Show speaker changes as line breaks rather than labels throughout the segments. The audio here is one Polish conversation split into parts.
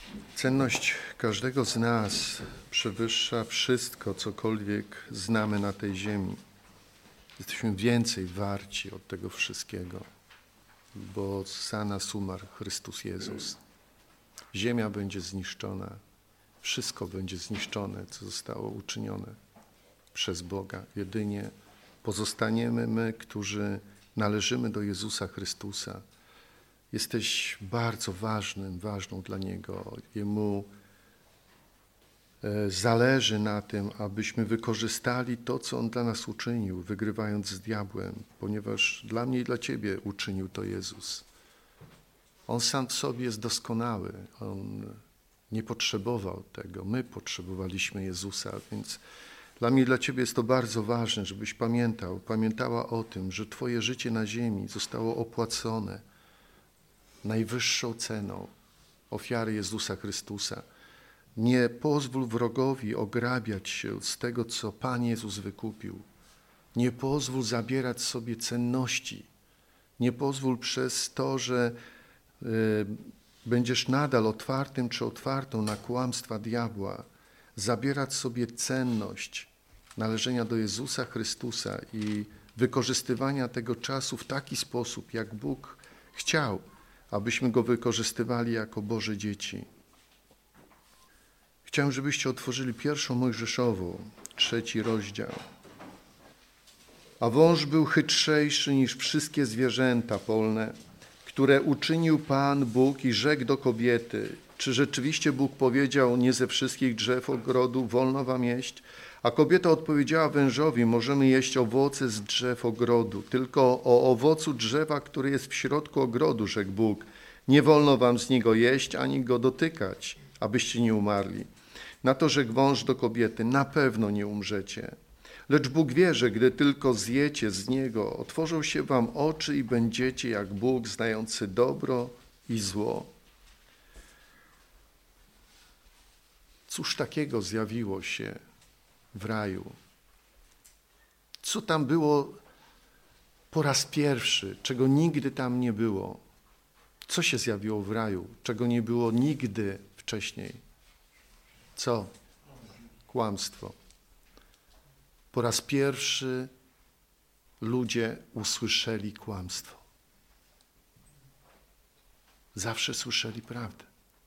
Cenność każdego z nas przewyższa wszystko, cokolwiek znamy na tej ziemi. Jesteśmy więcej warci od tego wszystkiego, bo za nas umarł Chrystus Jezus. Ziemia będzie zniszczona, wszystko będzie zniszczone, co zostało uczynione przez Boga. Jedynie pozostaniemy my, którzy należymy do Jezusa Chrystusa. Jesteś bardzo ważną dla Niego. Jemu zależy na tym, abyśmy wykorzystali to, co On dla nas uczynił, wygrywając z diabłem, ponieważ dla mnie i dla Ciebie uczynił to Jezus. On sam w sobie jest doskonały. On nie potrzebował tego. My potrzebowaliśmy Jezusa, więc dla mnie i dla Ciebie jest to bardzo ważne, żebyś pamiętała o tym, że Twoje życie na ziemi zostało opłacone najwyższą ceną ofiary Jezusa Chrystusa. Nie pozwól wrogowi ograbiać się z tego, co Pan Jezus wykupił. Nie pozwól zabierać sobie cenności. Nie pozwól przez to, że będziesz nadal otwartym czy otwartą na kłamstwa diabła, zabierać sobie cenność należenia do Jezusa Chrystusa i wykorzystywania tego czasu w taki sposób, jak Bóg chciał, abyśmy go wykorzystywali jako Boże dzieci. Chciałem, żebyście otworzyli 1 Mojżeszową, 3 rozdział. A wąż był chytrzejszy niż wszystkie zwierzęta polne, które uczynił Pan Bóg i rzekł do kobiety. Czy rzeczywiście Bóg powiedział, nie ze wszystkich drzew ogrodu wolno wam jeść? A kobieta odpowiedziała wężowi, możemy jeść owoce z drzew ogrodu, tylko o owocu drzewa, który jest w środku ogrodu, rzekł Bóg. Nie wolno wam z niego jeść, ani go dotykać, abyście nie umarli. Na to rzekł wąż do kobiety, na pewno nie umrzecie. Lecz Bóg wie, że gdy tylko zjecie z niego, otworzą się wam oczy i będziecie jak Bóg, znający dobro i zło. Cóż takiego zjawiło się w raju? Co tam było po raz pierwszy, czego nigdy tam nie było? Co się zjawiło w raju, czego nie było nigdy wcześniej? Co? Kłamstwo. Po raz pierwszy ludzie usłyszeli kłamstwo. Zawsze słyszeli prawdę.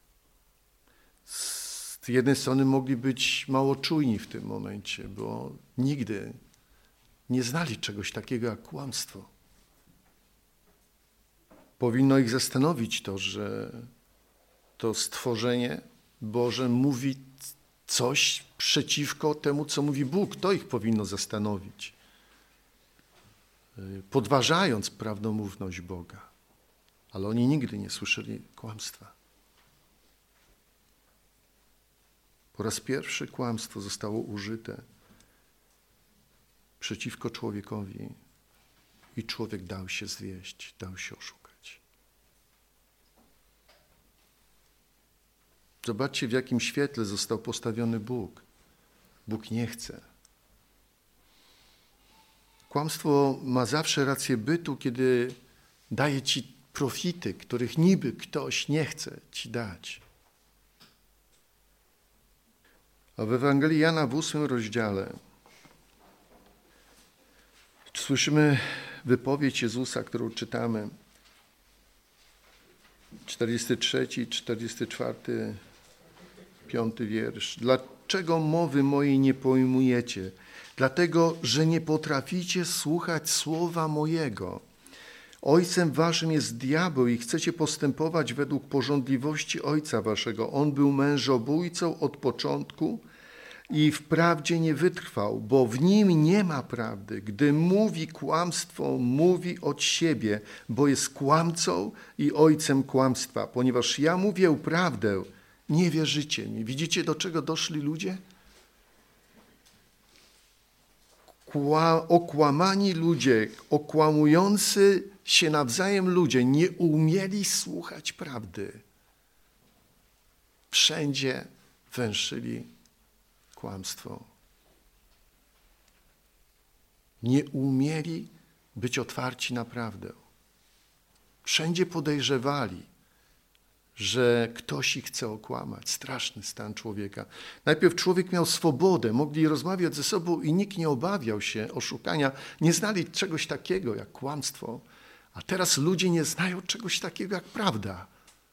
Z jednej strony mogli być mało czujni w tym momencie, bo nigdy nie znali czegoś takiego jak kłamstwo. Powinno ich zastanowić to, że to stworzenie Boże mówi coś przeciwko temu, co mówi Bóg. To ich powinno zastanowić, podważając prawdomówność Boga. Ale oni nigdy nie słyszeli kłamstwa. Po raz pierwszy kłamstwo zostało użyte przeciwko człowiekowi i człowiek dał się zwieść, dał się oszukać. Zobaczcie, w jakim świetle został postawiony Bóg. Bóg nie chce. Kłamstwo ma zawsze rację bytu, kiedy daje ci profity, których niby ktoś nie chce ci dać. A w Ewangelii Jana w 8 rozdziale słyszymy wypowiedź Jezusa, którą czytamy. 43, 44, 5 wiersz. Dlaczego mowy mojej nie pojmujecie? Dlatego, że nie potraficie słuchać słowa mojego. Ojcem waszym jest diabeł i chcecie postępować według pożądliwości ojca waszego. On był mężobójcą od początku i wprawdzie nie wytrwał, bo w nim nie ma prawdy. Gdy mówi kłamstwo, mówi od siebie, bo jest kłamcą i ojcem kłamstwa. Ponieważ ja mówię prawdę, nie wierzycie mi. Widzicie, do czego doszli ludzie? Okłamani ludzie, okłamujący się nawzajem ludzie nie umieli słuchać prawdy. Wszędzie węszyli kłamstwo. Nie umieli być otwarci na prawdę. Wszędzie podejrzewali. że ktoś ich chce okłamać. Straszny stan człowieka. Najpierw człowiek miał swobodę, mogli rozmawiać ze sobą i nikt nie obawiał się oszukania. Nie znali czegoś takiego jak kłamstwo, a teraz ludzie nie znają czegoś takiego jak prawda.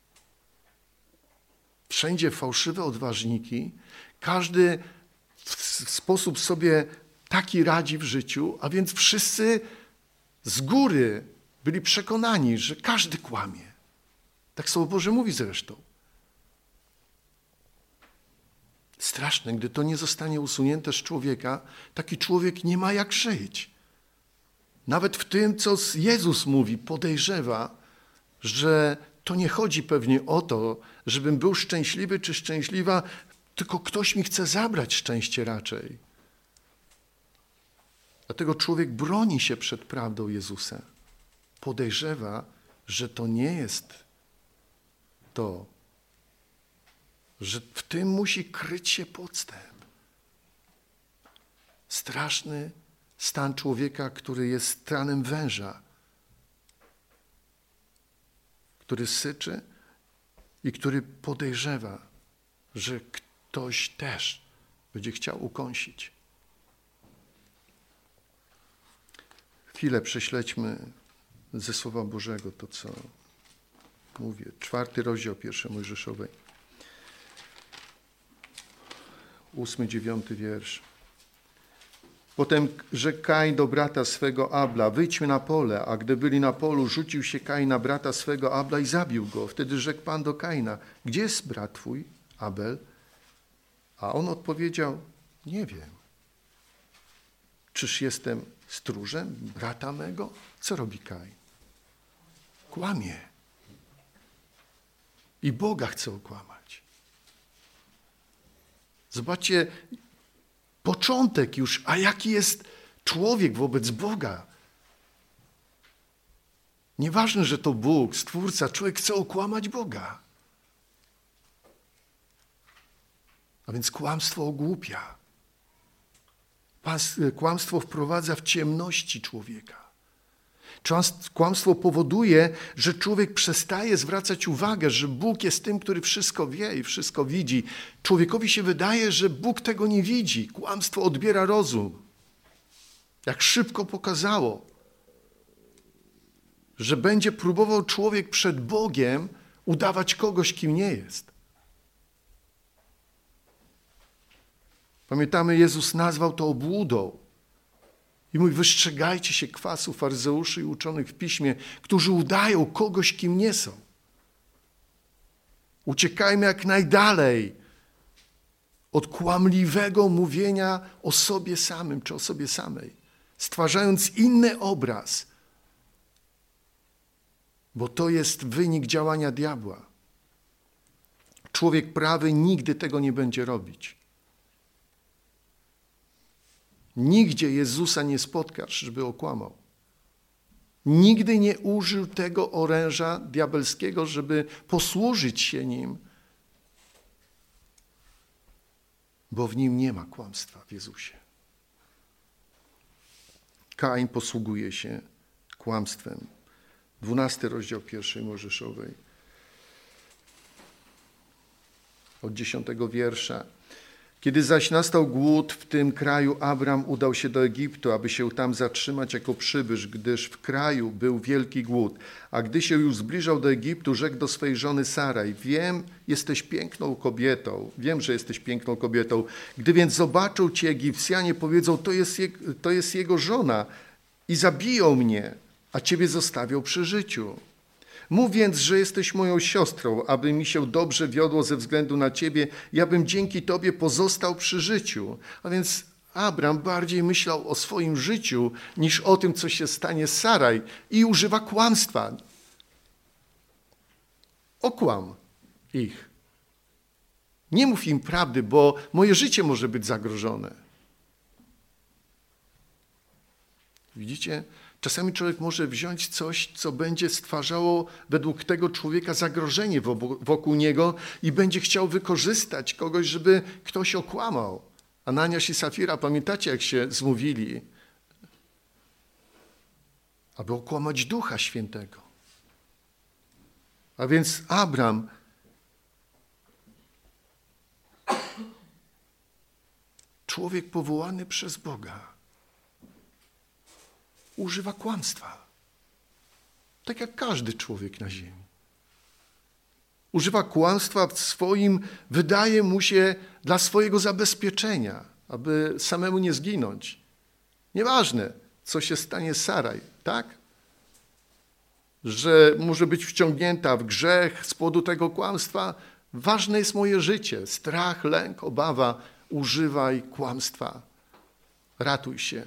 Wszędzie fałszywe odważniki, każdy w sposób sobie taki radzi w życiu, a więc wszyscy z góry byli przekonani, że każdy kłamie. Tak Słowo Boże mówi zresztą. Straszne, gdy to nie zostanie usunięte z człowieka, taki człowiek nie ma jak żyć. Nawet w tym, co Jezus mówi, podejrzewa, że to nie chodzi pewnie o to, żebym był szczęśliwy czy szczęśliwa, tylko ktoś mi chce zabrać szczęście raczej. Dlatego człowiek broni się przed prawdą Jezusa. Podejrzewa, że to nie jest to, że w tym musi kryć się podstęp. Straszny stan człowieka, który jest stanem węża, który syczy i który podejrzewa, że ktoś też będzie chciał ukąsić. Chwilę prześledźmy ze Słowa Bożego to, co mówię. 4 rozdział 1 Mojżeszowej. 8-9 wiersz. Potem rzekł Kain do brata swego Abla, wyjdźmy na pole, a gdy byli na polu, rzucił się Kain na brata swego Abla i zabił go. Wtedy rzekł Pan do Kaina, gdzie jest brat twój, Abel? A on odpowiedział, nie wiem. Czyż jestem stróżem brata mego? Co robi Kain? Kłamie. I Boga chce okłamać. Zobaczcie, początek już, a jaki jest człowiek wobec Boga. Nieważne, że to Bóg, Stwórca, człowiek chce okłamać Boga. A więc kłamstwo ogłupia. Kłamstwo wprowadza w ciemności człowieka. Kłamstwo powoduje, że człowiek przestaje zwracać uwagę, że Bóg jest tym, który wszystko wie i wszystko widzi. Człowiekowi się wydaje, że Bóg tego nie widzi. Kłamstwo odbiera rozum. Jak szybko pokazało, że będzie próbował człowiek przed Bogiem udawać kogoś, kim nie jest. Pamiętamy, Jezus nazwał to obłudą. I mówi, wystrzegajcie się kwasu faryzeuszy i uczonych w piśmie, którzy udają kogoś, kim nie są. Uciekajmy jak najdalej od kłamliwego mówienia o sobie samym czy o sobie samej, stwarzając inny obraz, bo to jest wynik działania diabła. Człowiek prawy nigdy tego nie będzie robić. Nigdzie Jezusa nie spotkasz, żeby okłamał. Nigdy nie użył tego oręża diabelskiego, żeby posłużyć się nim, bo w nim nie ma kłamstwa w Jezusie. Kain posługuje się kłamstwem. 12 rozdział 1 Mojżeszowej. Od 10 wiersza. Kiedy zaś nastał głód w tym kraju, Abram udał się do Egiptu, aby się tam zatrzymać jako przybysz, gdyż w kraju był wielki głód. A gdy się już zbliżał do Egiptu, rzekł do swej żony Saraj, wiem, że jesteś piękną kobietą. Gdy więc zobaczą cię Egipcjanie, powiedzą, to jest jego żona i zabiją mnie, a ciebie zostawią przy życiu. Mów więc, że jesteś moją siostrą, aby mi się dobrze wiodło ze względu na ciebie, ja bym dzięki tobie pozostał przy życiu. A więc Abram bardziej myślał o swoim życiu niż o tym, co się stanie z Saraj i używa kłamstwa. Okłam ich. Nie mów im prawdy, bo moje życie może być zagrożone. Widzicie? Czasami człowiek może wziąć coś, co będzie stwarzało według tego człowieka zagrożenie wokół niego i będzie chciał wykorzystać kogoś, żeby ktoś okłamał. Ananiasz i Safira, pamiętacie, jak się zmówili? Aby okłamać Ducha Świętego. A więc Abram człowiek powołany przez Boga używa kłamstwa. Tak jak każdy człowiek na ziemi. Używa kłamstwa w swoim, wydaje mu się, dla swojego zabezpieczenia, aby samemu nie zginąć. Nieważne, co się stanie z Saraj, tak? Że może być wciągnięta w grzech z powodu tego kłamstwa. Ważne jest moje życie. Strach, lęk, obawa. Używaj kłamstwa. Ratuj się.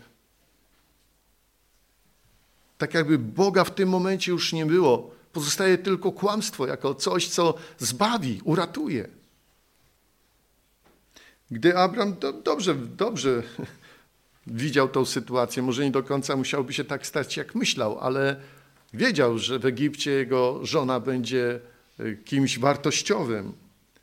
Tak jakby Boga w tym momencie już nie było. Pozostaje tylko kłamstwo jako coś, co zbawi, uratuje. Gdy Abram dobrze widział tą sytuację, może nie do końca musiałby się tak stać, jak myślał, ale wiedział, że w Egipcie jego żona będzie kimś wartościowym.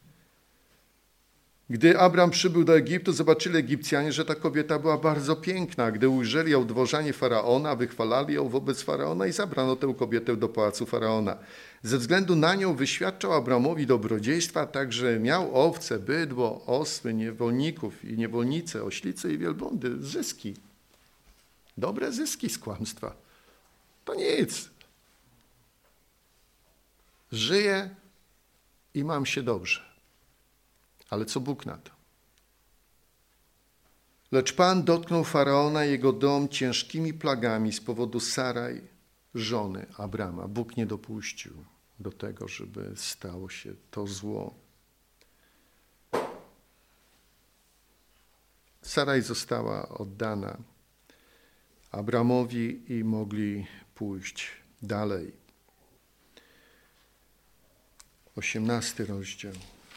Gdy Abram przybył do Egiptu, zobaczyli Egipcjanie, że ta kobieta była bardzo piękna. Gdy ujrzeli ją dworzanie Faraona, wychwalali ją wobec Faraona i zabrano tę kobietę do pałacu Faraona. Ze względu na nią wyświadczał Abramowi dobrodziejstwa, także miał owce, bydło, osły, niewolników i niewolnice, oślice i wielbłądy, zyski. Dobre zyski z kłamstwa. To nic. Żyję i mam się dobrze. Ale co Bóg na to? Lecz Pan dotknął Faraona i jego dom ciężkimi plagami z powodu Saraj, żony Abrama. Bóg nie dopuścił do tego, żeby stało się to zło. Saraj została oddana Abramowi i mogli pójść dalej. 18 rozdział.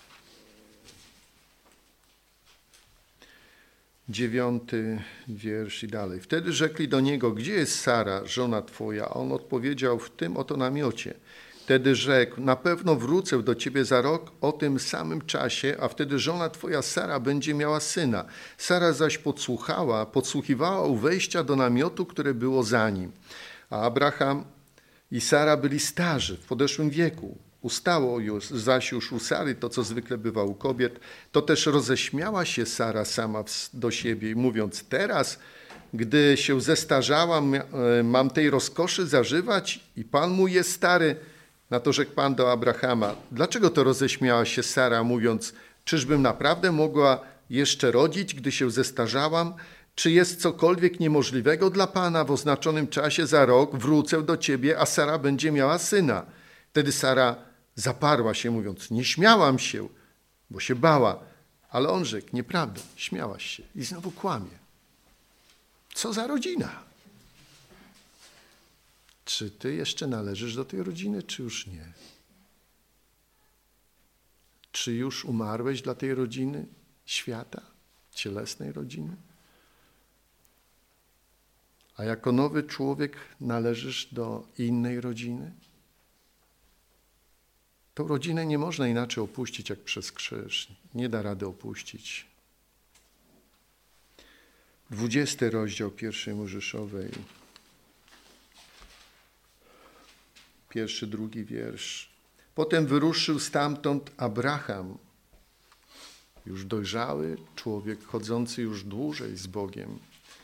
9 wiersz i dalej. Wtedy rzekli do niego: gdzie jest Sara, żona twoja? A on odpowiedział: w tym oto namiocie. Wtedy rzekł: na pewno wrócę do ciebie za rok o tym samym czasie, a wtedy żona twoja Sara będzie miała syna. Sara zaś podsłuchiwała u wejścia do namiotu, które było za nim. A Abraham i Sara byli starzy, w podeszłym wieku. Ustało zaś już u Sary to, co zwykle bywa u kobiet. To też roześmiała się Sara sama do siebie i mówiąc: teraz, gdy się zestarzałam, mam tej rozkoszy zażywać i Pan mój jest stary. Na to rzekł Pan do Abrahama: dlaczego to roześmiała się Sara, mówiąc: czyżbym naprawdę mogła jeszcze rodzić, gdy się zestarzałam? Czy jest cokolwiek niemożliwego dla Pana? W oznaczonym czasie za rok wrócę do ciebie, a Sara będzie miała syna. Wtedy Sara zaparła się, mówiąc: nie śmiałam się, bo się bała. Ale on rzekł: nieprawda, śmiałaś się. I znowu kłamie. Co za rodzina? Czy ty jeszcze należysz do tej rodziny, czy już nie? Czy już umarłeś dla tej rodziny świata, cielesnej rodziny? A jako nowy człowiek należysz do innej rodziny? Tą rodzinę nie można inaczej opuścić jak przez krzyż. Nie da rady opuścić. 20 rozdział pierwszej Mojżeszowej. 1, 2 wiersz. Potem wyruszył stamtąd Abraham, już dojrzały człowiek, chodzący już dłużej z Bogiem,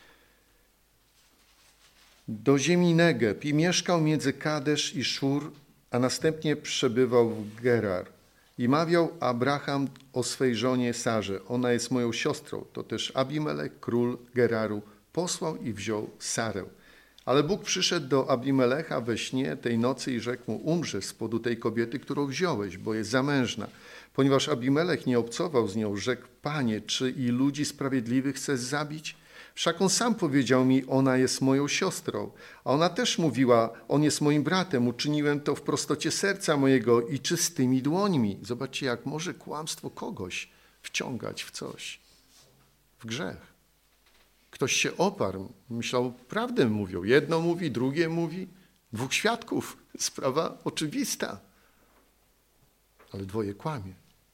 do ziemi Negeb i mieszkał między Kadesz i Szur, a następnie przebywał w Gerar. I mawiał Abraham o swej żonie Sarze: ona jest moją siostrą. To też Abimelech, król Geraru, posłał i wziął Sarę. Ale Bóg przyszedł do Abimelecha we śnie tej nocy i rzekł mu: umrzesz z powodu tej kobiety, którą wziąłeś, bo jest zamężna. Ponieważ Abimelech nie obcował z nią, rzekł: Panie, czy i ludzi sprawiedliwych chcesz zabić? Wszak on sam powiedział mi: ona jest moją siostrą. A ona też mówiła: on jest moim bratem. Uczyniłem to w prostocie serca mojego i czystymi dłońmi. Zobaczcie, jak może kłamstwo kogoś wciągać w coś, w grzech. Ktoś się oparł, myślał, prawdę mówią. Jedno mówi, drugie mówi. 2 świadków. Sprawa oczywista. Ale 2 kłamie.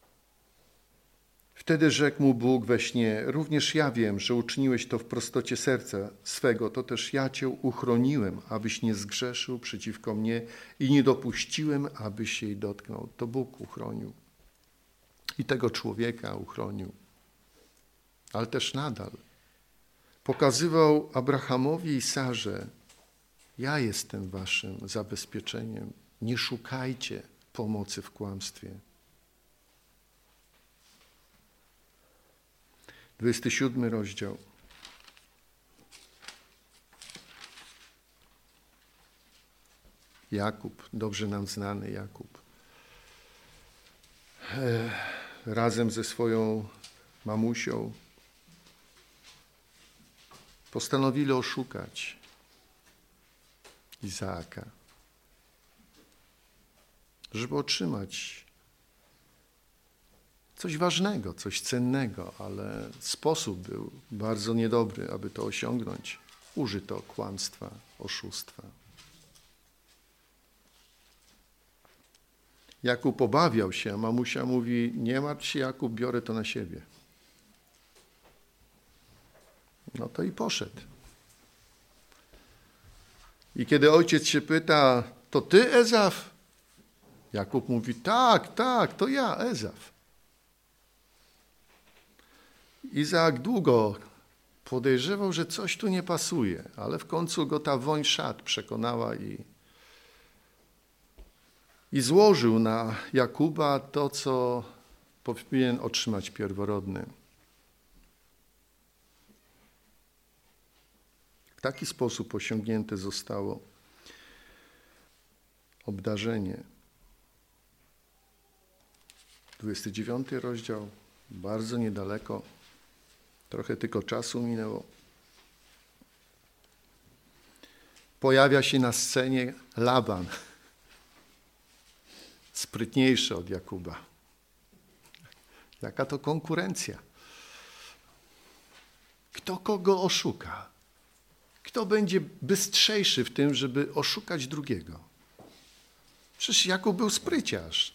Wtedy rzekł mu Bóg we śnie: również ja wiem, że uczyniłeś to w prostocie serca swego, to też ja cię uchroniłem, abyś nie zgrzeszył przeciwko mnie i nie dopuściłem, abyś jej dotknął. To Bóg uchronił. I tego człowieka uchronił. ale też nadal pokazywał Abrahamowi i Sarze: ja jestem waszym zabezpieczeniem. Nie szukajcie pomocy w kłamstwie. 27 rozdział. Jakub, dobrze nam znany Jakub, razem ze swoją mamusią postanowili oszukać Izaaka, żeby otrzymać coś ważnego, coś cennego, ale sposób był bardzo niedobry, aby to osiągnąć. Użyto kłamstwa, oszustwa. Jakub obawiał się, a mamusia mówi: nie martw się, Jakub, biorę to na siebie. No to i poszedł. I kiedy ojciec się pyta: to ty, Ezaf? Jakub mówi: tak, to ja, Ezaf. Izaak długo podejrzewał, że coś tu nie pasuje, ale w końcu go ta woń szat przekonała i złożył na Jakuba to, co powinien otrzymać pierworodny. W taki sposób osiągnięte zostało obdarzenie. 29 rozdział, bardzo niedaleko, trochę tylko czasu minęło. Pojawia się na scenie Laban, sprytniejszy od Jakuba. Jaka to konkurencja? Kto kogo oszuka? Kto będzie bystrzejszy w tym, żeby oszukać drugiego? Przecież Jakub był spryciarz.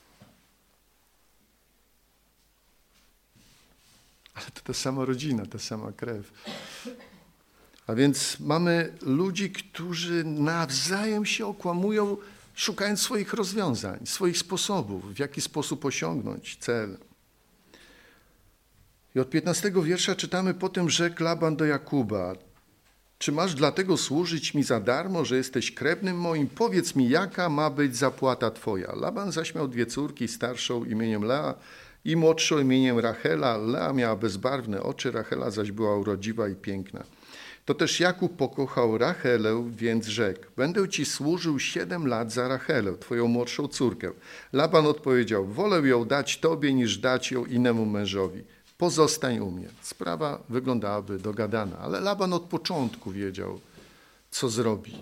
Ale to ta sama rodzina, ta sama krew. A więc mamy ludzi, którzy nawzajem się okłamują, szukając swoich rozwiązań, swoich sposobów, w jaki sposób osiągnąć cel. I od 15 wiersza czytamy: potem rzekł Laban do Jakuba: czy masz dlatego służyć mi za darmo, że jesteś krewnym moim? Powiedz mi, jaka ma być zapłata twoja. Laban zaś miał dwie córki, starszą imieniem Lea i młodszą imieniem Rachela. Lea miała bezbarwne oczy, Rachela zaś była urodziwa i piękna. To też Jakub pokochał Rachelę, więc rzekł: będę ci służył 7 lat za Rachelę, twoją młodszą córkę. Laban odpowiedział: wolę ją dać tobie, niż dać ją innemu mężowi. Pozostań u mnie. Sprawa wyglądałaby dogadana, ale Laban od początku wiedział, co zrobi.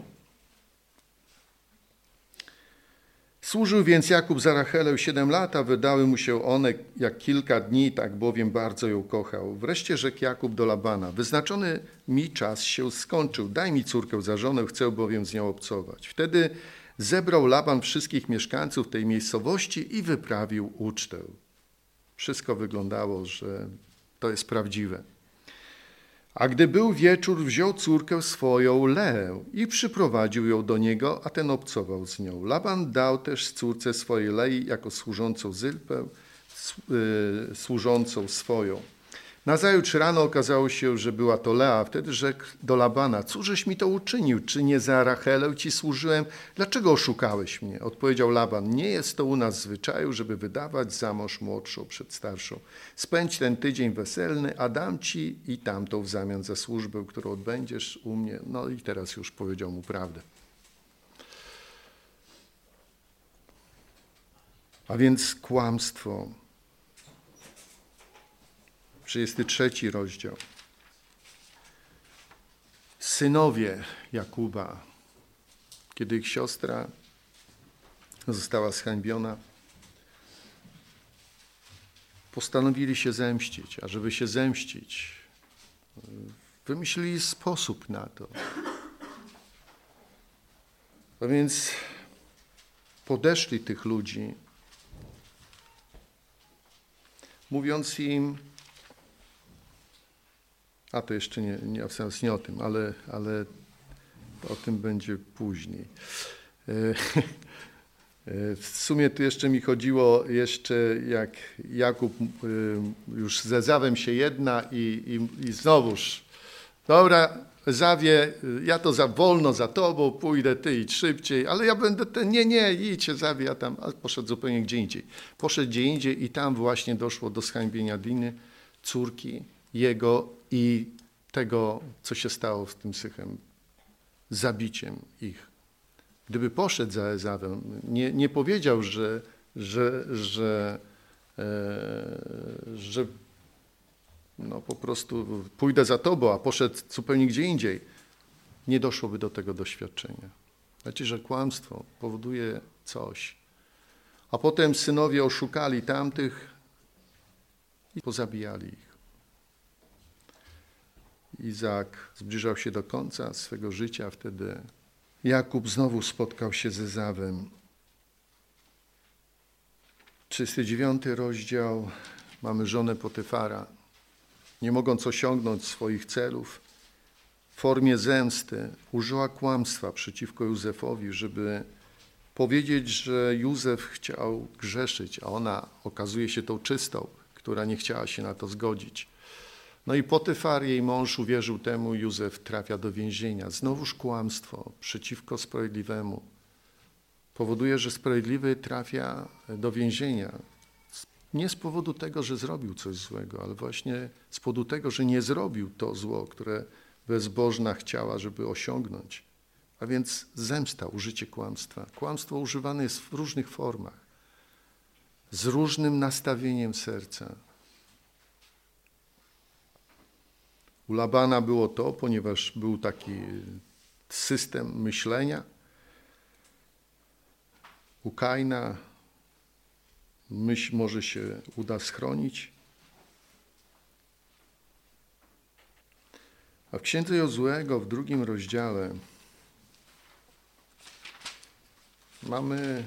Służył więc Jakub za Rachelę 7 lat, a wydały mu się one jak kilka dni, tak bowiem bardzo ją kochał. Wreszcie rzekł Jakub do Labana: wyznaczony mi czas się skończył, daj mi córkę za żonę, chcę bowiem z nią obcować. Wtedy zebrał Laban wszystkich mieszkańców tej miejscowości i wyprawił ucztę. Wszystko wyglądało, że to jest prawdziwe. A gdy był wieczór, wziął córkę swoją Leę i przyprowadził ją do niego, a ten obcował z nią. Laban dał też córce swojej Lei jako służącą Zylpę, służącą swoją. Nazajutrz rano okazało się, że była to Lea. Wtedy rzekł do Labana: cóżeś mi to uczynił? Czy nie za Rachelę ci służyłem? Dlaczego oszukałeś mnie? Odpowiedział Laban: nie jest to u nas zwyczaju, żeby wydawać za mąż młodszą przed starszą. Spędź ten tydzień weselny, a dam ci i tamtą w zamian za służbę, którą odbędziesz u mnie. No i teraz już powiedział mu prawdę. A więc kłamstwo. 33 rozdział. Synowie Jakuba, kiedy ich siostra została zhańbiona, postanowili się zemścić, a żeby się zemścić, wymyślili sposób na to. A więc podeszli tych ludzi, mówiąc im, a to jeszcze nie o tym, ale o tym będzie później. W sumie tu jeszcze mi chodziło, jak Jakub już z Ezawem się jedna i znowuż, dobra, Ezawie, ja to za wolno za tobą, pójdę, ty idź szybciej, ale ja będę nie, idź Ezawie, ja tam, a poszedł zupełnie gdzie indziej. Poszedł gdzie indziej i tam właśnie doszło do zhańbienia Diny, córki jego i tego, co się stało z tym Sychem, zabiciem ich. Gdyby poszedł za Ezawem, nie powiedział, że no po prostu pójdę za tobą, a poszedł zupełnie gdzie indziej, nie doszłoby do tego doświadczenia. Znaczy, że kłamstwo powoduje coś. A potem synowie oszukali tamtych i pozabijali ich. Izaak zbliżał się do końca swego życia, wtedy Jakub znowu spotkał się z Ezawem. 39 rozdział, mamy żonę Potyfara. Nie mogąc osiągnąć swoich celów, w formie zemsty użyła kłamstwa przeciwko Józefowi, żeby powiedzieć, że Józef chciał grzeszyć, a ona okazuje się tą czystą, która nie chciała się na to zgodzić. No i Potyfar, jej mąż, uwierzył temu, Józef trafia do więzienia. Znowuż kłamstwo przeciwko sprawiedliwemu powoduje, że sprawiedliwy trafia do więzienia. Nie z powodu tego, że zrobił coś złego, ale właśnie z powodu tego, że nie zrobił to zło, które bezbożna chciała, żeby osiągnąć. A więc zemsta, użycie kłamstwa. Kłamstwo używane jest w różnych formach, z różnym nastawieniem serca. U Labana było to, ponieważ był taki system myślenia. U Kaina myśl może się uda schronić. A w Księdze Jozuego w 2 rozdziale mamy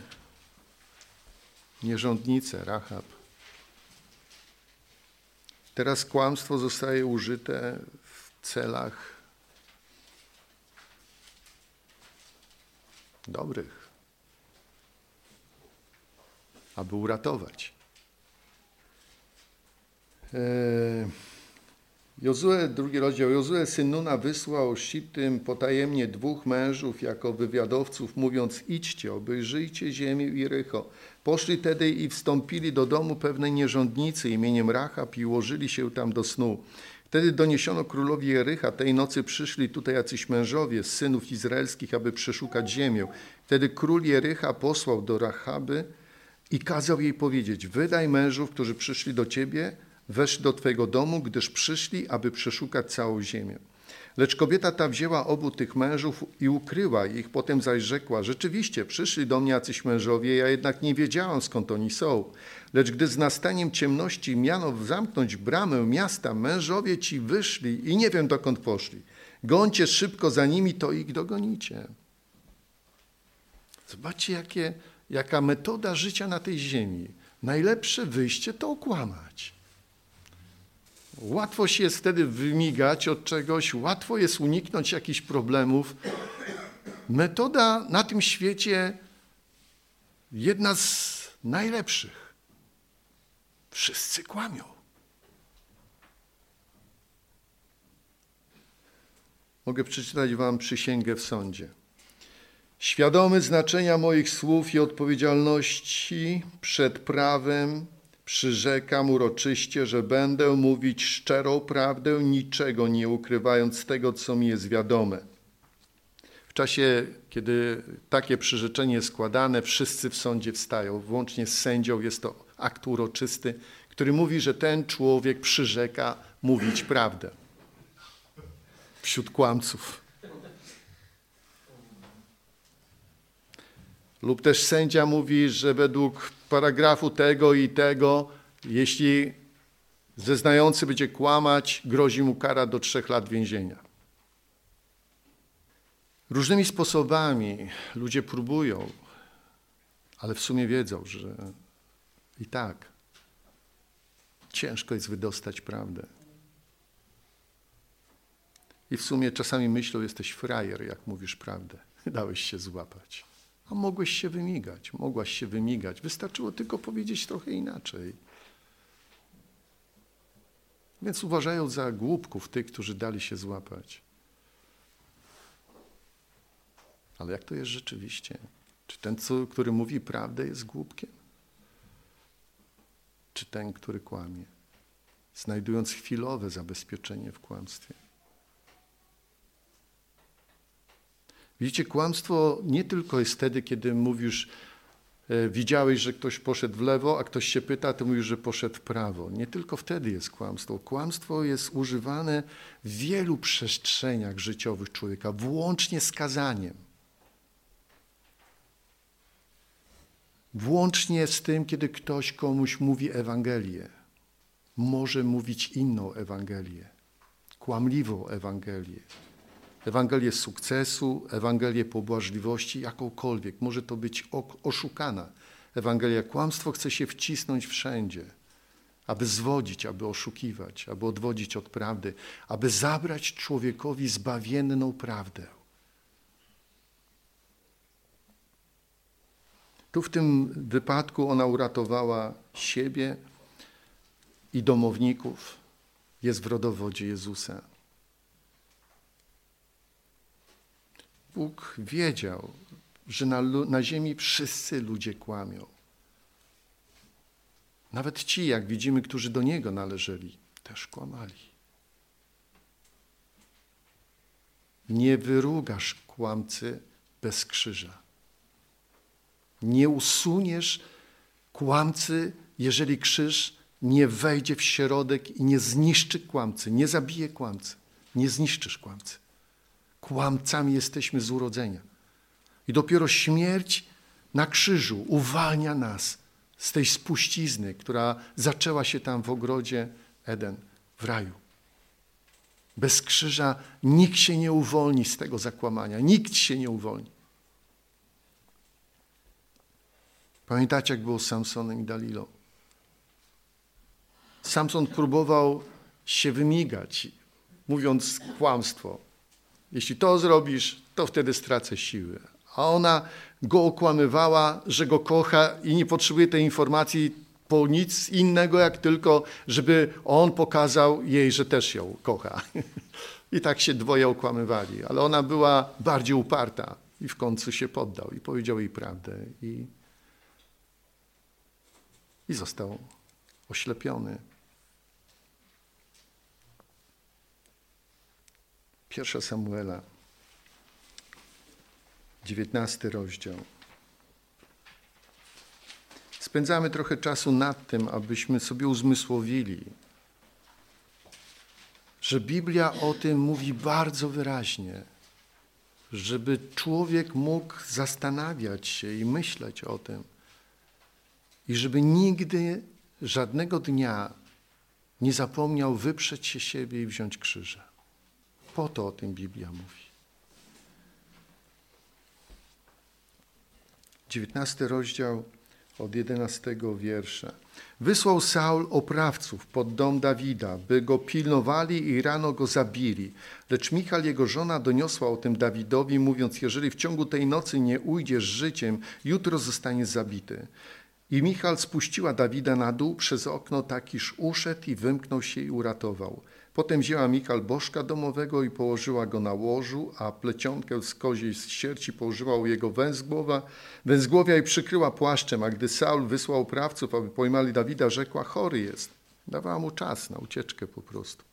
nierządnicę Rahab. Teraz kłamstwo zostaje użyte w celach dobrych, aby uratować. Jozue, 2 rozdział. Jozue, syn Nuna, wysłał Sitym potajemnie 2 mężów jako wywiadowców, mówiąc: idźcie, obejrzyjcie ziemię Jericho. Poszli tedy i wstąpili do domu pewnej nierządnicy imieniem Rahab i ułożyli się tam do snu. Wtedy doniesiono królowi Jericha: tej nocy przyszli tutaj jacyś mężowie z synów izraelskich, aby przeszukać ziemię. Wtedy król Jericha posłał do Rahaby i kazał jej powiedzieć: wydaj mężów, którzy przyszli do ciebie, weszli do twojego domu, gdyż przyszli, aby przeszukać całą ziemię. Lecz kobieta ta wzięła obu tych mężów i ukryła ich, potem zaś rzekła: rzeczywiście, przyszli do mnie jacyś mężowie, ja jednak nie wiedziałam, skąd oni są. Lecz gdy z nastaniem ciemności miano zamknąć bramę miasta, mężowie ci wyszli i nie wiem, dokąd poszli. Gońcie szybko za nimi, to ich dogonicie. Zobaczcie, jaka metoda życia na tej ziemi. Najlepsze wyjście to okłamać. Łatwo się jest wtedy wymigać od czegoś, łatwo jest uniknąć jakichś problemów. Metoda na tym świecie jedna z najlepszych. Wszyscy kłamią. Mogę przeczytać wam przysięgę w sądzie. Świadomy znaczenia moich słów i odpowiedzialności przed prawem, przyrzekam uroczyście, że będę mówić szczerą prawdę, niczego nie ukrywając z tego, co mi jest wiadome. W czasie, kiedy takie przyrzeczenie jest składane, wszyscy w sądzie wstają, włącznie z sędzią. Jest to akt uroczysty, który mówi, że ten człowiek przyrzeka mówić prawdę. Wśród kłamców. Lub też sędzia mówi, że według paragrafu tego i tego, jeśli zeznający będzie kłamać, grozi mu kara do 3 lat więzienia. Różnymi sposobami ludzie próbują, ale w sumie wiedzą, że i tak ciężko jest wydostać prawdę. I w sumie czasami myślą: jesteś frajer, jak mówisz prawdę. Dałeś się złapać. A mogłeś się wymigać, mogłaś się wymigać. Wystarczyło tylko powiedzieć trochę inaczej. Więc uważają za głupków tych, którzy dali się złapać. Ale jak to jest rzeczywiście? Czy ten, który mówi prawdę, jest głupkiem? Czy ten, który kłamie, znajdując chwilowe zabezpieczenie w kłamstwie? Widzicie, kłamstwo nie tylko jest wtedy, kiedy mówisz, widziałeś, że ktoś poszedł w lewo, a ktoś się pyta, a ty mówisz, że poszedł w prawo. Nie tylko wtedy jest kłamstwo. Kłamstwo jest używane w wielu przestrzeniach życiowych człowieka, włącznie z kazaniem. Włącznie z tym, kiedy ktoś komuś mówi Ewangelię. Może mówić inną Ewangelię, kłamliwą Ewangelię. Ewangelię sukcesu, Ewangelię pobłażliwości, jakąkolwiek. Może to być oszukana Ewangelia. Kłamstwo chce się wcisnąć wszędzie, aby zwodzić, aby oszukiwać, aby odwodzić od prawdy, aby zabrać człowiekowi zbawienną prawdę. Tu w tym wypadku ona uratowała siebie i domowników. Jest w rodowodzie Jezusa. Bóg wiedział, że na ziemi wszyscy ludzie kłamią. Nawet ci, jak widzimy, którzy do Niego należeli, też kłamali. Nie wyrugasz kłamcy bez krzyża. Nie usuniesz kłamcy, jeżeli krzyż nie wejdzie w środek i nie zniszczy kłamcy, nie zabije kłamcy, nie zniszczysz kłamcy. Kłamcami jesteśmy z urodzenia. I dopiero śmierć na krzyżu uwalnia nas z tej spuścizny, która zaczęła się tam w ogrodzie Eden, w raju. Bez krzyża nikt się nie uwolni z tego zakłamania. Nikt się nie uwolni. Pamiętacie, jak było z Samsonem i Dalilą? Samson próbował się wymigać, mówiąc kłamstwo. Jeśli to zrobisz, to wtedy stracę siły. A ona go okłamywała, że go kocha i nie potrzebuje tej informacji po nic innego, jak tylko, żeby on pokazał jej, że też ją kocha. I tak się dwoje okłamywali. Ale ona była bardziej uparta i w końcu się poddał i powiedział jej prawdę. I został oślepiony. 1 Samuela, 19 rozdział. Spędzamy trochę czasu nad tym, abyśmy sobie uzmysłowili, że Biblia o tym mówi bardzo wyraźnie, żeby człowiek mógł zastanawiać się i myśleć o tym i żeby nigdy, żadnego dnia nie zapomniał wyprzeć się siebie i wziąć krzyża. Po to o tym Biblia mówi. 19 rozdział od 11 wiersza. Wysłał Saul oprawców pod dom Dawida, by go pilnowali i rano go zabili. Lecz Michal, jego żona, doniosła o tym Dawidowi, mówiąc, jeżeli w ciągu tej nocy nie ujdziesz życiem, jutro zostaniesz zabity. I Michal spuściła Dawida na dół przez okno, tak iż uszedł i wymknął się i uratował. Potem wzięła Michal bożka domowego i położyła go na łożu, a plecionkę z koziej sierści położyła u jego węzgłowia i przykryła płaszczem. A gdy Saul wysłał oprawców, aby pojmali Dawida, rzekła, chory jest. Dawała mu czas na ucieczkę po prostu.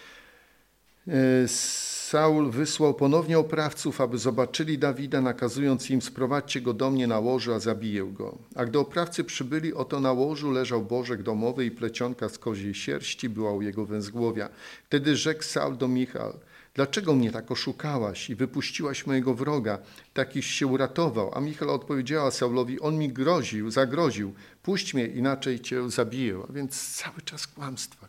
Saul wysłał ponownie oprawców, aby zobaczyli Dawida, nakazując im, sprowadźcie go do mnie na łożu, a zabiję go. A gdy oprawcy przybyli, oto na łożu leżał bożek domowy i plecionka z koziej sierści była u jego węzgłowia. Wtedy rzekł Saul do Michal, dlaczego mnie tak oszukałaś i wypuściłaś mojego wroga, takiś się uratował? A Michal odpowiedziała Saulowi, on mi zagroził, puść mnie, inaczej cię zabiję. A więc cały czas kłamstwa.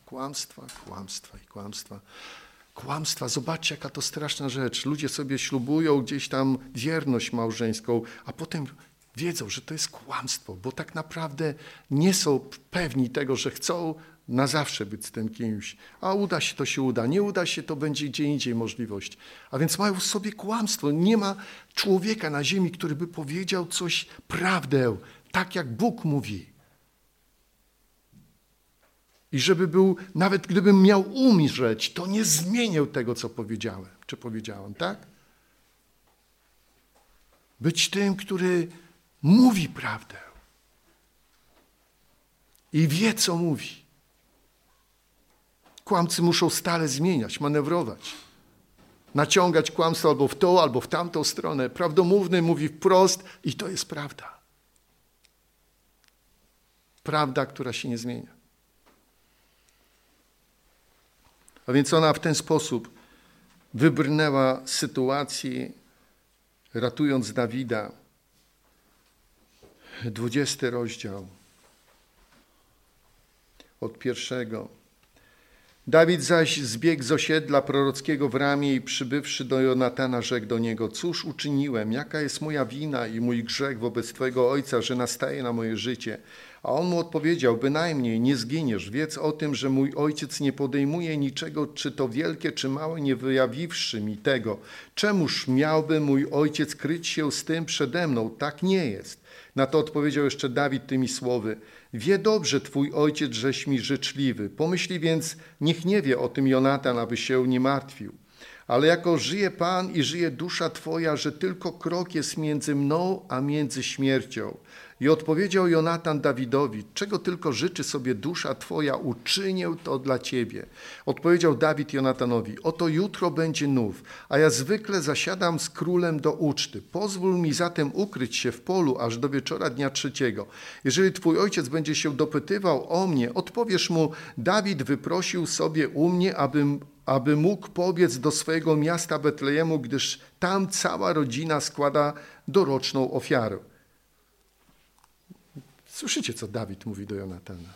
Kłamstwa. Zobaczcie, jaka to straszna rzecz. Ludzie sobie ślubują gdzieś tam wierność małżeńską, a potem Wiedzą, że to jest kłamstwo, bo tak naprawdę nie są pewni tego, że chcą na zawsze być z tym kimś. A uda się, to się uda. Nie uda się, to będzie gdzie indziej możliwość. A więc mają w sobie kłamstwo. Nie ma człowieka na ziemi, który by powiedział coś prawdę, tak jak Bóg mówi. I żeby był, nawet gdybym miał umrzeć, to nie zmienię tego, co powiedziałem, czy powiedziałam, tak? Być tym, który mówi prawdę i wie, co mówi. Kłamcy muszą stale zmieniać, manewrować, naciągać kłamstwo albo w tą, albo w tamtą stronę. Prawdomówny mówi wprost i to jest prawda. Prawda, która się nie zmienia. A więc ona w ten sposób wybrnęła z sytuacji, ratując Dawida. 20 rozdział od 1. Dawid zaś zbiegł z osiedla prorockiego w Ramie i przybywszy do Jonatana, rzekł do niego: cóż uczyniłem, jaka jest moja wina i mój grzech wobec twojego ojca, że nastaje na moje życie? A on mu odpowiedział: bynajmniej nie zginiesz, wiedz o tym, że mój ojciec nie podejmuje niczego, czy to wielkie, czy małe, nie wyjawiwszy mi tego. Czemuż miałby mój ojciec kryć się z tym przede mną? Tak nie jest. Na to odpowiedział jeszcze Dawid tymi słowy: wie dobrze twój ojciec, żeś mi życzliwy. Pomyśli więc, niech nie wie o tym Jonatan, aby się nie martwił. Ale jako żyje Pan i żyje dusza twoja, że tylko krok jest między mną a między śmiercią. I odpowiedział Jonatan Dawidowi: czego tylko życzy sobie dusza twoja, uczynię to dla ciebie. Odpowiedział Dawid Jonatanowi: oto jutro będzie nów, a ja zwykle zasiadam z królem do uczty. Pozwól mi zatem ukryć się w polu aż do wieczora dnia 3. Jeżeli twój ojciec będzie się dopytywał o mnie, odpowiesz mu: Dawid wyprosił sobie u mnie, aby mógł pobiec do swojego miasta Betlejemu, gdyż tam cała rodzina składa doroczną ofiarę. Słyszycie, co Dawid mówi do Jonatana?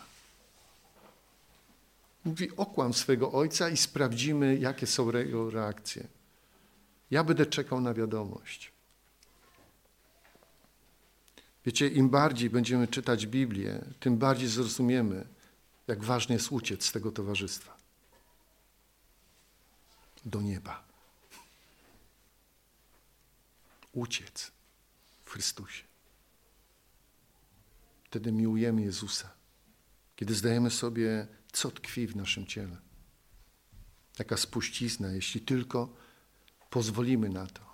Mówi: okłam swego ojca i sprawdzimy, jakie są jego reakcje. Ja będę czekał na wiadomość. Wiecie, im bardziej będziemy czytać Biblię, tym bardziej zrozumiemy, jak ważne jest uciec z tego towarzystwa. Do nieba. Uciec w Chrystusie. Wtedy miłujemy Jezusa, kiedy zdajemy sobie, co tkwi w naszym ciele. Taka spuścizna, jeśli tylko pozwolimy na to.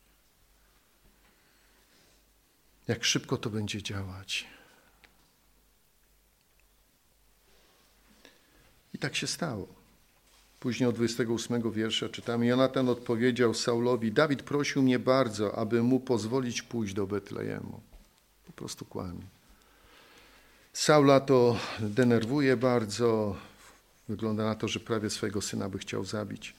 Jak szybko to będzie działać. I tak się stało. Później od 28 wiersza czytamy: Jonatan odpowiedział Saulowi: Dawid prosił mnie bardzo, aby mu pozwolić pójść do Betlejemu. Po prostu kłamie. Saula to denerwuje bardzo. Wygląda na to, że prawie swojego syna by chciał zabić.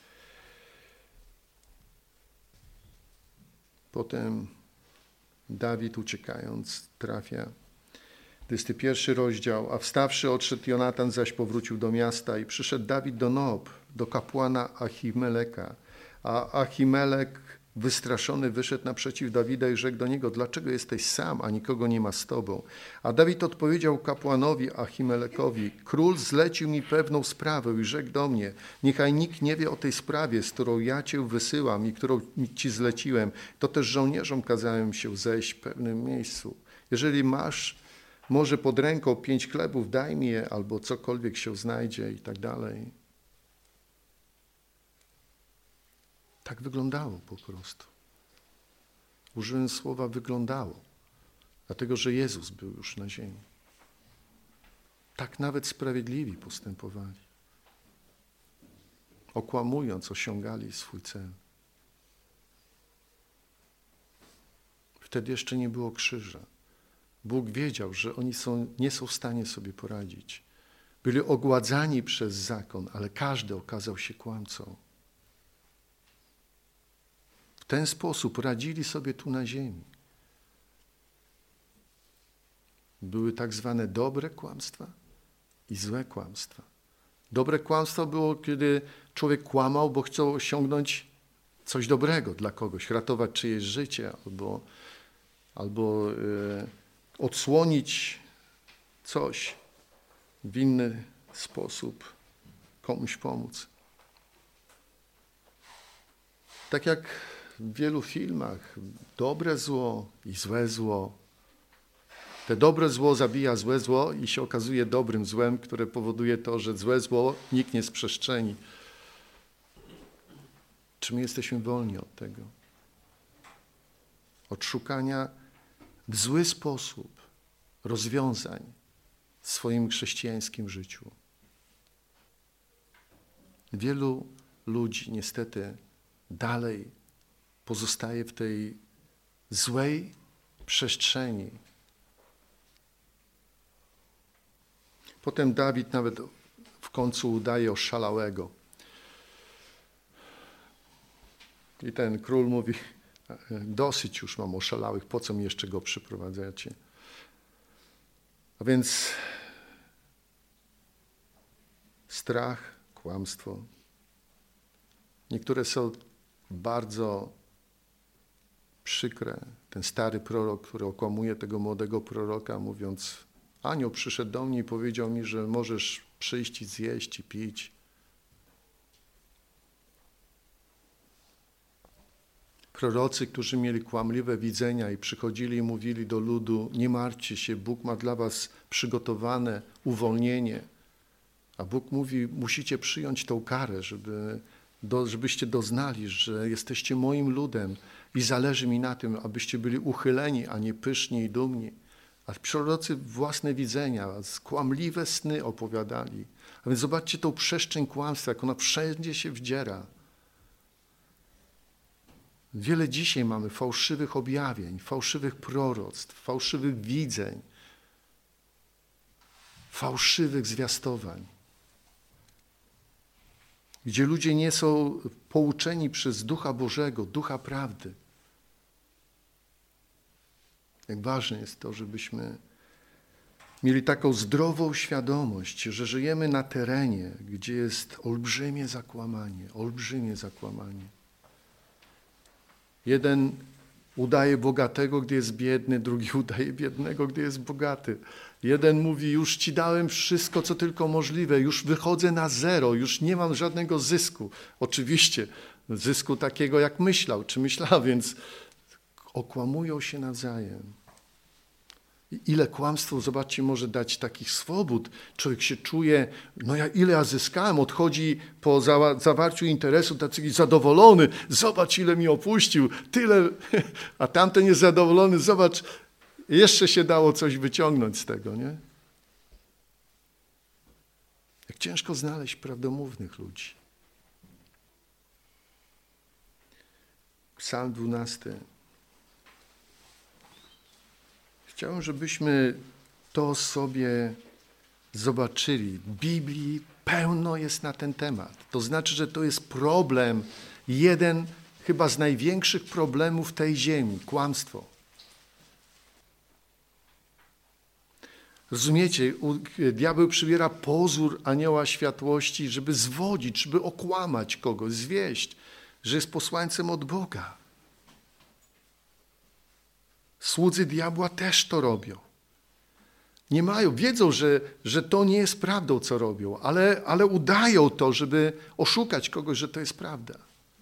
Potem Dawid, uciekając, trafia. 21 rozdział. A wstawszy, odszedł Jonatan, zaś powrócił do miasta i przyszedł Dawid do Nob, do kapłana Achimeleka. A Achimelek wystraszony wyszedł naprzeciw Dawida i rzekł do niego: dlaczego jesteś sam, a nikogo nie ma z tobą? A Dawid odpowiedział kapłanowi Achimelekowi: król zlecił mi pewną sprawę i rzekł do mnie: niechaj nikt nie wie o tej sprawie, z którą ja cię wysyłam i którą ci zleciłem. To też żołnierzom kazałem się zejść w pewnym miejscu. Jeżeli masz może pod ręką 5 chlebów, daj mi je, albo cokolwiek się znajdzie i tak dalej. Tak wyglądało po prostu. Użyłem słowa wyglądało, dlatego że Jezus był już na ziemi. Tak nawet sprawiedliwi postępowali. Okłamując, osiągali swój cel. Wtedy jeszcze nie było krzyża. Bóg wiedział, że oni nie są w stanie sobie poradzić. Byli ogładzani przez zakon, ale każdy okazał się kłamcą. W ten sposób radzili sobie tu na ziemi. Były tak zwane dobre kłamstwa i złe kłamstwa. Dobre kłamstwo było, kiedy człowiek kłamał, bo chciał osiągnąć coś dobrego dla kogoś, ratować czyjeś życie albo albo odsłonić coś w inny sposób, komuś pomóc. Tak jak w wielu filmach, dobre zło i złe zło. Te dobre zło zabija złe zło i się okazuje dobrym złem, które powoduje to, że złe zło niknie z przestrzeni. Czy my jesteśmy wolni od tego? Od szukania w zły sposób rozwiązań w swoim chrześcijańskim życiu. Wielu ludzi niestety dalej pozostaje w tej złej przestrzeni. Potem Dawid nawet w końcu udaje oszalałego. I ten król mówi, dosyć już mam oszalałych, po co mi jeszcze go przyprowadzacie? A więc strach, kłamstwo. Niektóre są bardzo przykre. Ten stary prorok, który okłamuje tego młodego proroka, mówiąc, anioł przyszedł do mnie i powiedział mi, że możesz przyjść i zjeść i pić. Prorocy, którzy mieli kłamliwe widzenia i przychodzili i mówili do ludu, nie martwcie się, Bóg ma dla was przygotowane uwolnienie. A Bóg mówi, musicie przyjąć tą karę, żebyście doznali, że jesteście moim ludem i zależy mi na tym, abyście byli uchyleni, a nie pyszni i dumni. A prorocy własne widzenia, kłamliwe sny opowiadali. A więc zobaczcie tą przestrzeń kłamstwa, jak ona wszędzie się wdziera. Wiele dzisiaj mamy fałszywych objawień, fałszywych proroctw, fałszywych widzeń, fałszywych zwiastowań, gdzie ludzie nie są pouczeni przez Ducha Bożego, Ducha Prawdy. Jak ważne jest to, żebyśmy mieli taką zdrową świadomość, że żyjemy na terenie, gdzie jest olbrzymie zakłamanie. Jeden udaje bogatego, gdy jest biedny, drugi udaje biednego, gdy jest bogaty. Jeden mówi, już ci dałem wszystko, co tylko możliwe, już wychodzę na zero, już nie mam żadnego zysku. Oczywiście zysku takiego, jak myślał, czy myślała, więc okłamują się nawzajem. Ile kłamstwo, zobaczcie, może dać takich swobód. Człowiek się czuje, ile ja zyskałem, odchodzi po zawarciu interesu taki zadowolony. Zobacz, ile mi opuścił, tyle, a tamten jest zadowolony, zobacz, jeszcze się dało coś wyciągnąć z tego, nie? Jak ciężko znaleźć prawdomównych ludzi. Psalm 12. Chciałem, żebyśmy to sobie zobaczyli. W Biblii pełno jest na ten temat. To znaczy, że to jest problem, jeden chyba z największych problemów tej ziemi, kłamstwo. Rozumiecie, diabeł przybiera pozór anioła światłości, żeby zwodzić, żeby okłamać kogoś, zwieść, że jest posłańcem od Boga. Słudzy diabła też to robią. Nie mają, wiedzą, że to nie jest prawdą, co robią, ale udają to, żeby oszukać kogoś, że to jest prawda.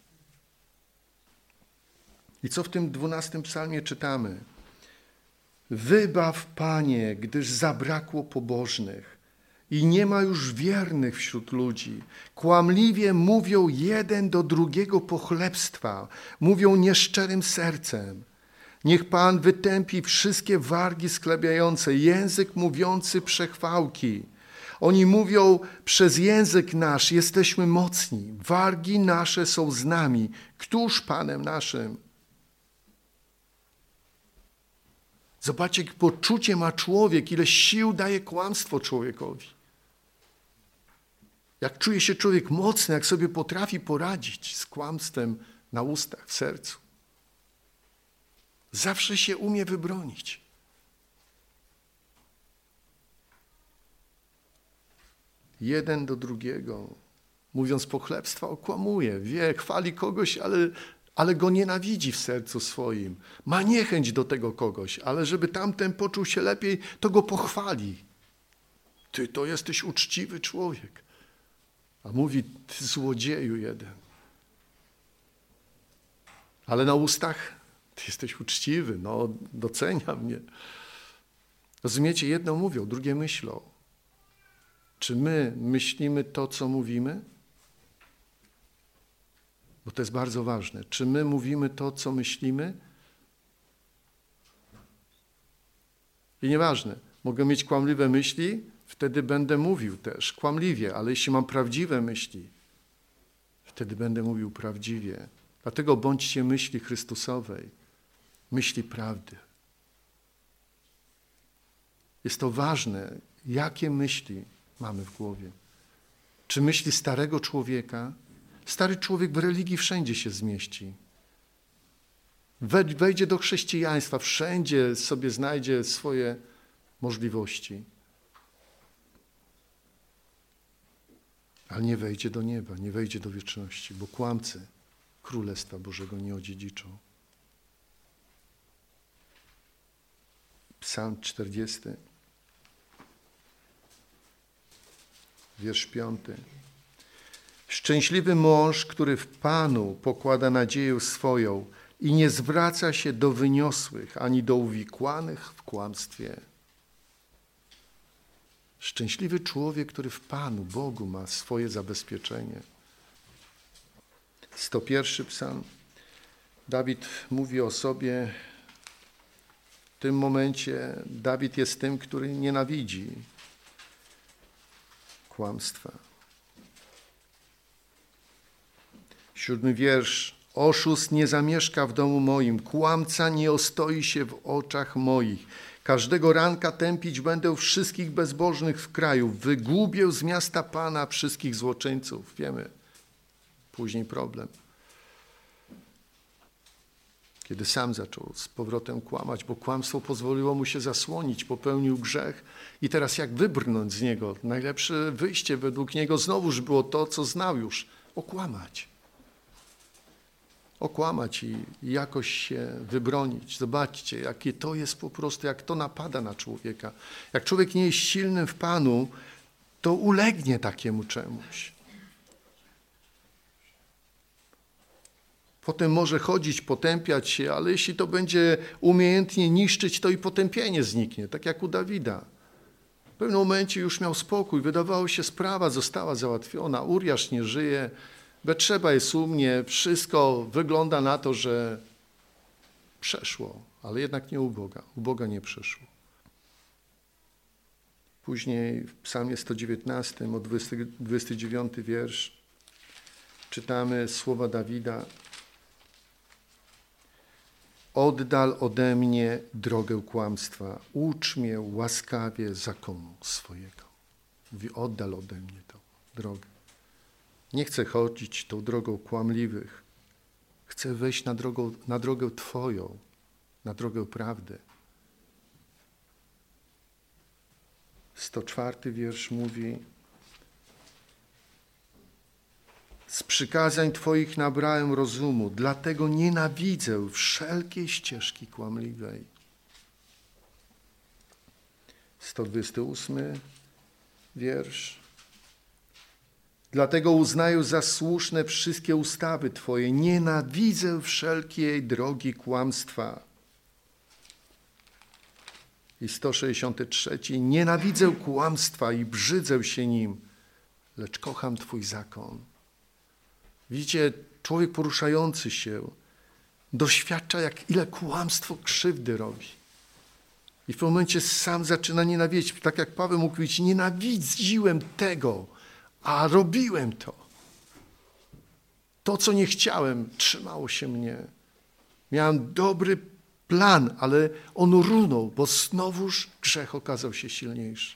I co w tym 12 psalmie czytamy? Wybaw, Panie, gdyż zabrakło pobożnych i nie ma już wiernych wśród ludzi. Kłamliwie mówią jeden do drugiego pochlebstwa, mówią nieszczerym sercem. Niech Pan wytępi wszystkie wargi sklebiające, język mówiący przechwałki. Oni mówią, przez język nasz jesteśmy mocni, wargi nasze są z nami. Któż Panem naszym? Zobaczcie, jakie poczucie ma człowiek, ile sił daje kłamstwo człowiekowi. Jak czuje się człowiek mocny, jak sobie potrafi poradzić z kłamstwem na ustach, w sercu. Zawsze się umie wybronić. Jeden do drugiego, mówiąc pochlebstwa, okłamuje, wie, chwali kogoś, ale go nienawidzi w sercu swoim. Ma niechęć do tego kogoś, ale żeby tamten poczuł się lepiej, to go pochwali. Ty to jesteś uczciwy człowiek. A mówi, ty złodzieju jeden. Ale na ustach ty jesteś uczciwy, no docenia mnie. Rozumiecie, jedno mówią, drugie myślą. Czy my myślimy to, co mówimy? Bo to jest bardzo ważne. Czy my mówimy to, co myślimy? I nieważne, mogę mieć kłamliwe myśli, wtedy będę mówił też kłamliwie, ale jeśli mam prawdziwe myśli, wtedy będę mówił prawdziwie. Dlatego bądźcie myśli Chrystusowej, myśli prawdy. Jest to ważne, jakie myśli mamy w głowie. Czy myśli starego człowieka? Stary człowiek w religii wszędzie się zmieści. Wejdzie do chrześcijaństwa, wszędzie sobie znajdzie swoje możliwości. Ale nie wejdzie do nieba, nie wejdzie do wieczności, bo kłamcy Królestwa Bożego nie odziedziczą. Psalm 40, wiersz 5. Szczęśliwy mąż, który w Panu pokłada nadzieję swoją i nie zwraca się do wyniosłych, ani do uwikłanych w kłamstwie. Szczęśliwy człowiek, który w Panu, Bogu ma swoje zabezpieczenie. 101 psalm. Dawid mówi o sobie, w tym momencie Dawid jest tym, który nienawidzi kłamstwa. 7 wiersz. Oszust nie zamieszka w domu moim, kłamca nie ostoi się w oczach moich. Każdego ranka tępić będę wszystkich bezbożnych w kraju. Wygubię z miasta Pana wszystkich złoczyńców. Wiemy, później problem. Kiedy sam zaczął z powrotem kłamać, bo kłamstwo pozwoliło mu się zasłonić, popełnił grzech i teraz jak wybrnąć z niego? Najlepsze wyjście według niego znowuż było to, co znał już. Okłamać. Okłamać i jakoś się wybronić. Zobaczcie, jakie to jest po prostu, jak to napada na człowieka. Jak człowiek nie jest silnym w Panu, to ulegnie takiemu czemuś. Potem może chodzić, potępiać się, ale jeśli to będzie umiejętnie niszczyć, to i potępienie zniknie, tak jak u Dawida. W pewnym momencie już miał spokój, wydawało się, sprawa została załatwiona, Uriasz nie żyje, Betrzeba jest u mnie, wszystko wygląda na to, że przeszło, ale jednak nie u Boga. U Boga nie przeszło. Później w psalmie 119, od 29 wiersz, czytamy słowa Dawida. Oddal ode mnie drogę kłamstwa, ucz mnie łaskawie zakonu swojego. Mówi, oddal ode mnie tą drogę. Nie chcę chodzić tą drogą kłamliwych. Chcę wejść na drogę Twoją, na drogę prawdy. 104 wiersz mówi, z przykazań Twoich nabrałem rozumu, dlatego nienawidzę wszelkiej ścieżki kłamliwej. 128 wiersz. Dlatego uznaję za słuszne wszystkie ustawy Twoje. Nienawidzę wszelkiej drogi kłamstwa. I 163. Nienawidzę kłamstwa i brzydzę się nim, lecz kocham Twój zakon. Widzicie, człowiek poruszający się doświadcza, ile kłamstwo krzywdy robi. I w pewnym momencie sam zaczyna nienawidzić. Tak jak Paweł mógł powiedzieć, nienawidziłem tego, a robiłem to. To, co nie chciałem, trzymało się mnie. Miałem dobry plan, ale on runął, bo znowuż grzech okazał się silniejszy.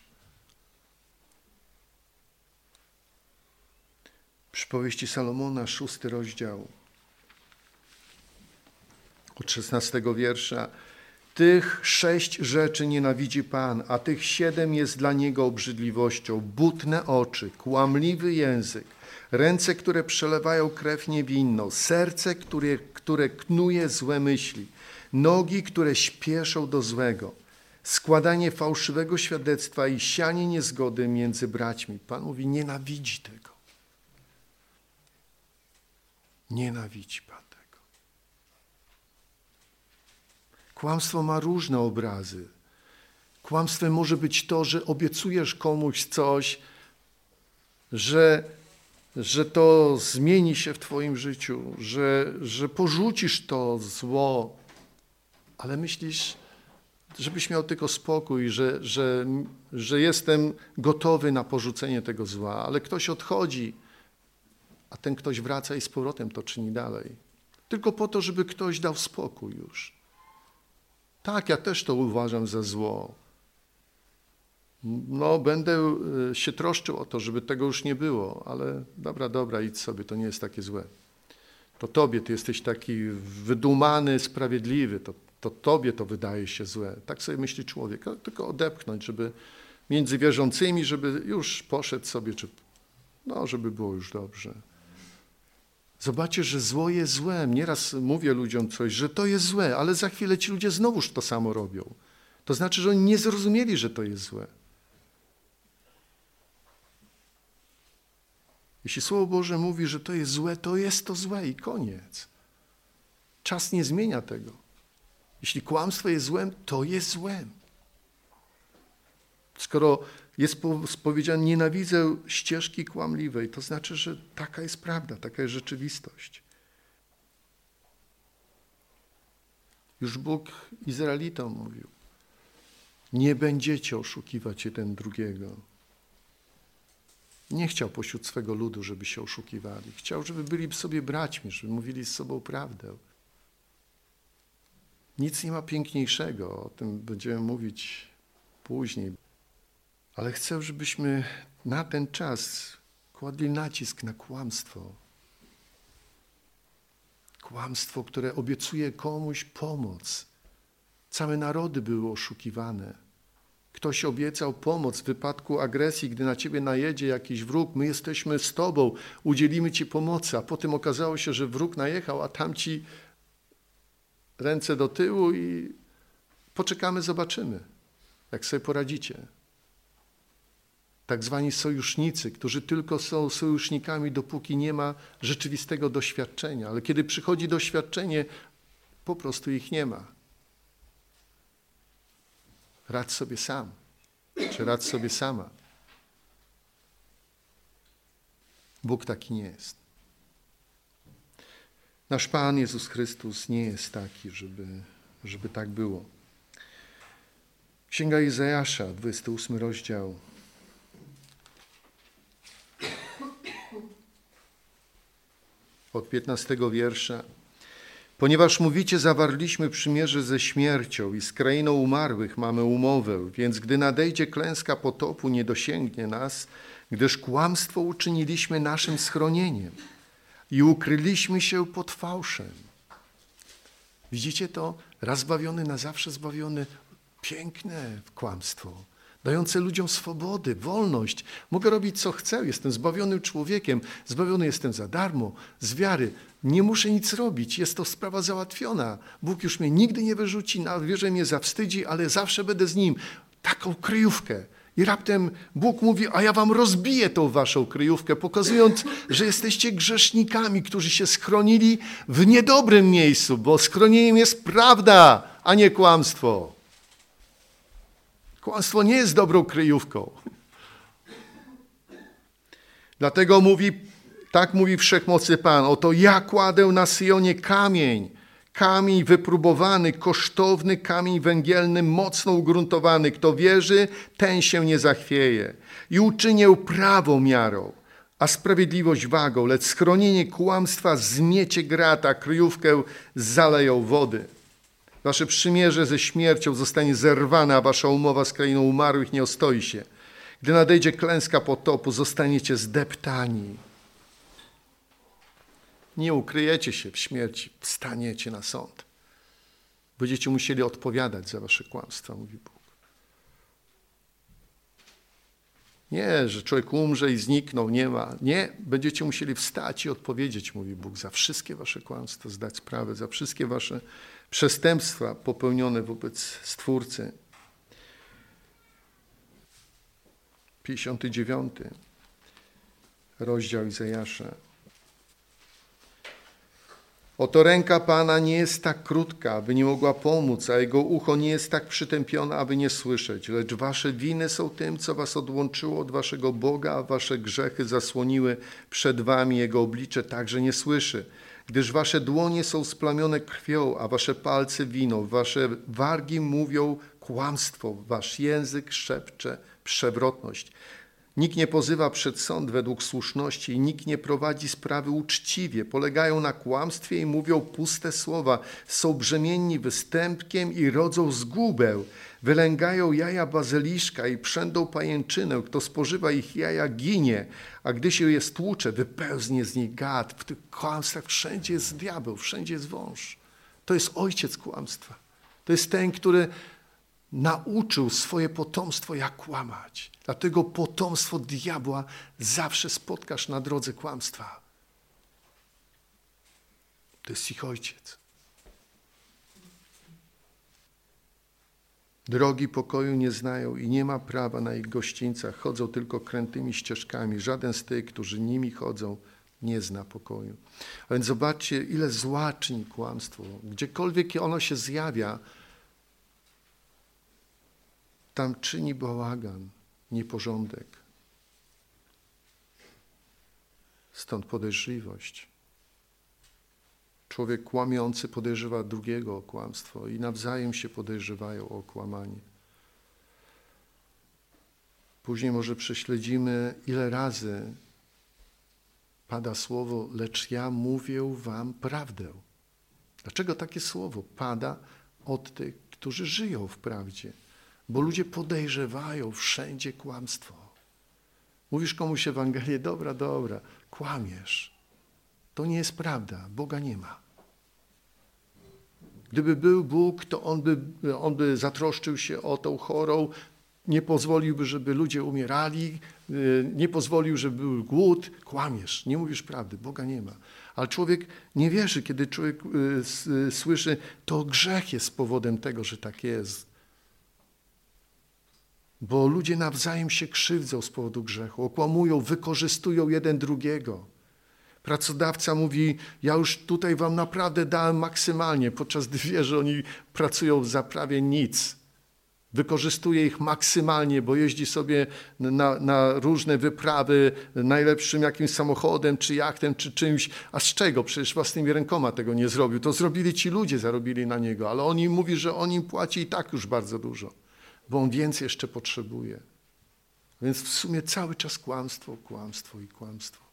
Przypowieści Salomona, 6 rozdział, od 16 wiersza. Tych 6 rzeczy nienawidzi Pan, a tych 7 jest dla Niego obrzydliwością. Butne oczy, kłamliwy język, ręce, które przelewają krew niewinną, serce, które knuje złe myśli, nogi, które śpieszą do złego, składanie fałszywego świadectwa i sianie niezgody między braćmi. Pan mówi, nienawidzi tego. Nienawidzi Pan tego. Kłamstwo ma różne obrazy. Kłamstwem może być to, że obiecujesz komuś coś, że to zmieni się w twoim życiu, że porzucisz to zło, ale myślisz, żebyś miał tylko spokój, że jestem gotowy na porzucenie tego zła, ale ktoś odchodzi, a ten ktoś wraca i z powrotem to czyni dalej. Tylko po to, żeby ktoś dał spokój już. Tak, ja też to uważam za zło. No, będę się troszczył o to, żeby tego już nie było, ale dobra, idź sobie, to nie jest takie złe. To tobie, ty jesteś taki wydumany, sprawiedliwy, to tobie to wydaje się złe. Tak sobie myśli człowiek, tylko odepchnąć, żeby między wierzącymi, żeby już poszedł sobie, żeby było już dobrze. Zobaczcie, że zło jest złem. Nieraz mówię ludziom coś, że to jest złe, ale za chwilę ci ludzie znowuż to samo robią. To znaczy, że oni nie zrozumieli, że to jest złe. Jeśli Słowo Boże mówi, że to jest złe, to jest to złe i koniec. Czas nie zmienia tego. Jeśli kłamstwo jest złem, to jest złem. Skoro jest powiedziane, nienawidzę ścieżki kłamliwej, to znaczy, że taka jest prawda, taka jest rzeczywistość. Już Bóg Izraelitom mówił, nie będziecie oszukiwać jeden drugiego. Nie chciał pośród swego ludu, żeby się oszukiwali. Chciał, żeby byli sobie braćmi, żeby mówili z sobą prawdę. Nic nie ma piękniejszego, o tym będziemy mówić później. Ale chcę, żebyśmy na ten czas kładli nacisk na kłamstwo. Kłamstwo, które obiecuje komuś pomoc. Całe narody były oszukiwane. Ktoś obiecał pomoc w wypadku agresji, gdy na ciebie najedzie jakiś wróg. My jesteśmy z tobą, udzielimy ci pomocy. A potem okazało się, że wróg najechał, a tamci ręce do tyłu i poczekamy, zobaczymy, jak sobie poradzicie. Tak zwani sojusznicy, którzy tylko są sojusznikami, dopóki nie ma rzeczywistego doświadczenia. Ale kiedy przychodzi doświadczenie, po prostu ich nie ma. Radź sobie sam, czy radź sobie sama. Bóg taki nie jest. Nasz Pan Jezus Chrystus nie jest taki, żeby tak było. Księga Izajasza, 28 rozdział. Od 15 wiersza. Ponieważ mówicie, zawarliśmy przymierze ze śmiercią i z krainą umarłych mamy umowę, więc gdy nadejdzie klęska potopu, nie dosięgnie nas, gdyż kłamstwo uczyniliśmy naszym schronieniem i ukryliśmy się pod fałszem. Widzicie to? Raz zbawiony, na zawsze zbawiony. Piękne kłamstwo, dające ludziom swobodę, wolność. Mogę robić co chcę, jestem zbawionym człowiekiem, zbawiony jestem za darmo, z wiary. Nie muszę nic robić, jest to sprawa załatwiona. Bóg już mnie nigdy nie wyrzuci, na wierzę mnie zawstydzi, ale zawsze będę z Nim. Taką kryjówkę. I raptem Bóg mówi, a ja wam rozbiję tą waszą kryjówkę, pokazując, że jesteście grzesznikami, którzy się schronili w niedobrym miejscu, bo schronieniem jest prawda, a nie kłamstwo. Kłamstwo nie jest dobrą kryjówką. Dlatego tak mówi Wszechmocny Pan, oto ja kładę na Syjonie kamień wypróbowany, kosztowny kamień węgielny, mocno ugruntowany. Kto wierzy, ten się nie zachwieje. I uczynię prawo miarą, a sprawiedliwość wagą, lecz schronienie kłamstwa zmiecie grata, kryjówkę zaleją wody. Wasze przymierze ze śmiercią zostanie zerwane, a wasza umowa z krainą umarłych nie ostoi się. Gdy nadejdzie klęska potopu, zostaniecie zdeptani. Nie ukryjecie się w śmierci, wstaniecie na sąd. Będziecie musieli odpowiadać za wasze kłamstwa, mówi Bóg. Nie, że człowiek umrze i zniknął, nie ma. Nie, będziecie musieli wstać i odpowiedzieć, mówi Bóg, za wszystkie wasze kłamstwa, zdać sprawę, za wszystkie wasze przestępstwa popełnione wobec Stwórcy. 59 rozdział Izajasza. Oto ręka Pana nie jest tak krótka, aby nie mogła pomóc, a Jego ucho nie jest tak przytępione, aby nie słyszeć. Lecz wasze winy są tym, co was odłączyło od waszego Boga, a wasze grzechy zasłoniły przed wami Jego oblicze, tak że nie słyszy. Gdyż wasze dłonie są splamione krwią, a wasze palce winą, wasze wargi mówią kłamstwo, wasz język szepcze przewrotność. Nikt nie pozywa przed sąd według słuszności i nikt nie prowadzi sprawy uczciwie. Polegają na kłamstwie i mówią puste słowa. Są brzemienni występkiem i rodzą zgubę. Wylęgają jaja bazyliszka i przędą pajęczynę. Kto spożywa ich jaja, ginie, a gdy się je stłucze, wypełznie z nich gad. W tych kłamstwach wszędzie jest diabeł, wszędzie jest wąż. To jest ojciec kłamstwa. To jest ten, który nauczył swoje potomstwo, jak kłamać. Dlatego potomstwo diabła zawsze spotkasz na drodze kłamstwa. To jest ich ojciec. Drogi pokoju nie znają i nie ma prawa na ich gościńcach. Chodzą tylko krętymi ścieżkami. Żaden z tych, którzy nimi chodzą, nie zna pokoju. A więc zobaczcie, ile zła czyni kłamstwo. Gdziekolwiek ono się zjawia, tam czyni bałagan, nieporządek. Stąd podejrzliwość. Człowiek kłamiący podejrzewa drugiego o kłamstwo i nawzajem się podejrzewają o kłamanie. Później może prześledzimy, ile razy pada słowo, lecz ja mówię wam prawdę. Dlaczego takie słowo pada od tych, którzy żyją w prawdzie? Bo ludzie podejrzewają wszędzie kłamstwo. Mówisz komuś Ewangelię, dobra, kłamiesz. To nie jest prawda, Boga nie ma. Gdyby był Bóg, to On by zatroszczył się o tą chorą, nie pozwoliłby, żeby ludzie umierali, nie pozwolił, żeby był głód. Kłamiesz, nie mówisz prawdy, Boga nie ma. Ale człowiek nie wierzy, kiedy człowiek słyszy, to grzech jest powodem tego, że tak jest. Bo ludzie nawzajem się krzywdzą z powodu grzechu, okłamują, wykorzystują jeden drugiego. Pracodawca mówi, ja już tutaj wam naprawdę dałem maksymalnie, podczas gdy wie, że oni pracują za prawie nic. Wykorzystuje ich maksymalnie, bo jeździ sobie na różne wyprawy najlepszym jakimś samochodem, czy jachtem, czy czymś. A z czego? Przecież własnymi rękoma tego nie zrobił. To zrobili ci ludzie, zarobili na niego, ale on im mówi, że on im płaci i tak już bardzo dużo, bo on więcej jeszcze potrzebuje. Więc w sumie cały czas kłamstwo, kłamstwo i kłamstwo.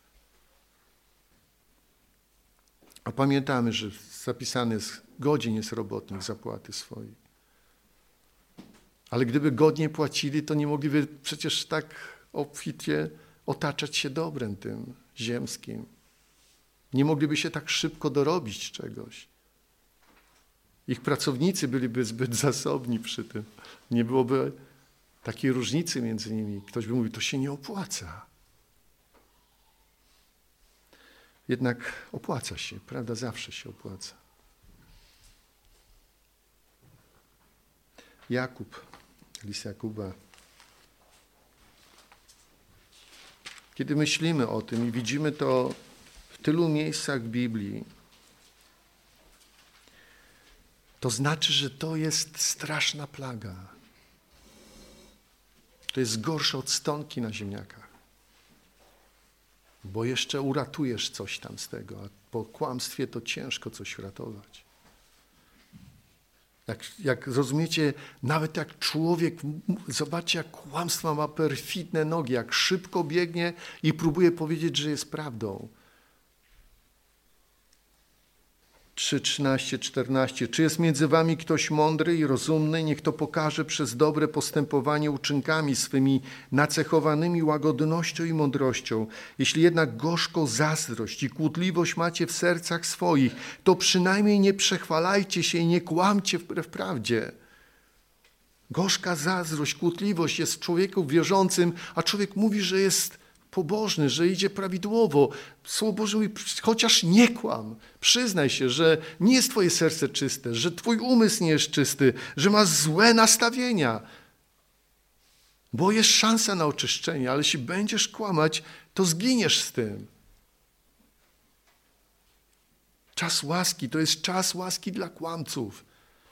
A pamiętamy, że zapisane jest, godzin jest robotnik zapłaty swojej. Ale gdyby godnie płacili, to nie mogliby przecież tak obficie otaczać się dobrem tym ziemskim. Nie mogliby się tak szybko dorobić czegoś. Ich pracownicy byliby zbyt zasobni przy tym. Nie byłoby takiej różnicy między nimi. Ktoś by mówił, to się nie opłaca. Jednak opłaca się, prawda? Zawsze się opłaca. Jakub, list Jakuba. Kiedy myślimy o tym i widzimy to w tylu miejscach w Biblii, to znaczy, że to jest straszna plaga. To jest gorsze od stonki na ziemniakach. Bo jeszcze uratujesz coś tam z tego, a po kłamstwie to ciężko coś uratować. Jak rozumiecie, nawet jak człowiek, zobaczcie, jak kłamstwo ma perfidne nogi, jak szybko biegnie i próbuje powiedzieć, że jest prawdą. 3, 13, 14. Czy jest między wami ktoś mądry i rozumny? Niech to pokaże przez dobre postępowanie uczynkami swymi nacechowanymi łagodnością i mądrością. Jeśli jednak gorzką zazdrość i kłótliwość macie w sercach swoich, to przynajmniej nie przechwalajcie się i nie kłamcie wbrew prawdzie. Gorzka zazdrość, kłótliwość jest w człowieku wierzącym, a człowiek mówi, że jest pobożny, że idzie prawidłowo. Słowo Boże mówi, chociaż nie kłam. Przyznaj się, że nie jest twoje serce czyste, że twój umysł nie jest czysty, że masz złe nastawienia. Bo jest szansa na oczyszczenie, ale jeśli będziesz kłamać, to zginiesz z tym. Czas łaski to jest czas łaski dla kłamców.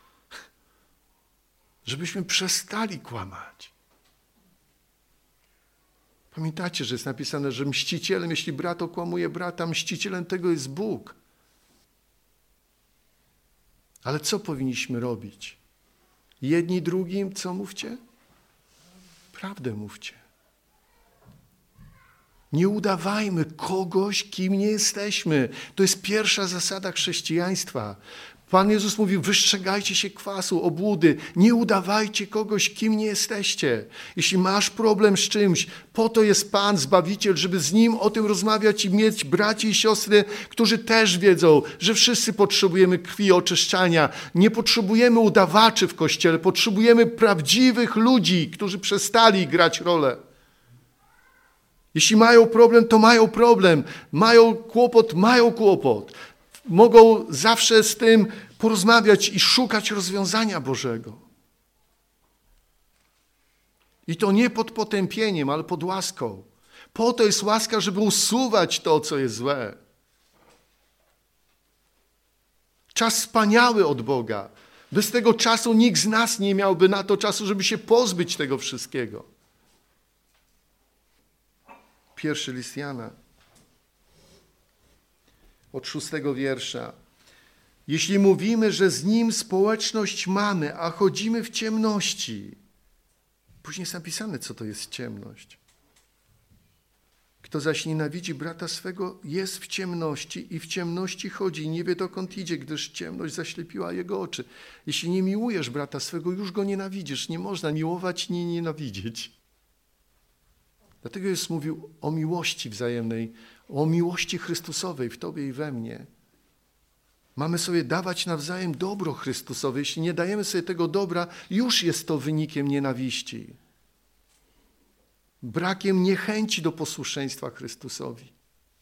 Żebyśmy przestali kłamać. Pamiętacie, że jest napisane, że mścicielem, jeśli brat okłamuje brata, mścicielem tego jest Bóg. Ale co powinniśmy robić? Jedni drugim, co mówcie? Prawdę mówcie. Nie udawajmy kogoś, kim nie jesteśmy. To jest pierwsza zasada chrześcijaństwa. Pan Jezus mówił, wystrzegajcie się kwasu, obłudy, nie udawajcie kogoś, kim nie jesteście. Jeśli masz problem z czymś, po to jest Pan, Zbawiciel, żeby z Nim o tym rozmawiać i mieć braci i siostry, którzy też wiedzą, że wszyscy potrzebujemy krwi oczyszczania. Nie potrzebujemy udawaczy w Kościele, potrzebujemy prawdziwych ludzi, którzy przestali grać rolę. Jeśli mają problem, to mają problem. Mają kłopot. Mogą zawsze z tym porozmawiać i szukać rozwiązania Bożego. I to nie pod potępieniem, ale pod łaską. Po to jest łaska, żeby usuwać to, co jest złe. Czas wspaniały od Boga. Bez tego czasu nikt z nas nie miałby na to czasu, żeby się pozbyć tego wszystkiego. Pierwszy list Jana. Od 6 wiersza. Jeśli mówimy, że z Nim społeczność mamy, a chodzimy w ciemności. Później jest napisane, co to jest ciemność. Kto zaś nienawidzi brata swego, jest w ciemności i w ciemności chodzi i nie wie, dokąd idzie, gdyż ciemność zaślepiła jego oczy. Jeśli nie miłujesz brata swego, już go nienawidzisz. Nie można miłować, nie nienawidzieć. Dlatego Jezus mówił o miłości wzajemnej, o miłości Chrystusowej w tobie i we mnie. Mamy sobie dawać nawzajem dobro Chrystusowe. Jeśli nie dajemy sobie tego dobra, już jest to wynikiem nienawiści. Brakiem niechęci do posłuszeństwa Chrystusowi.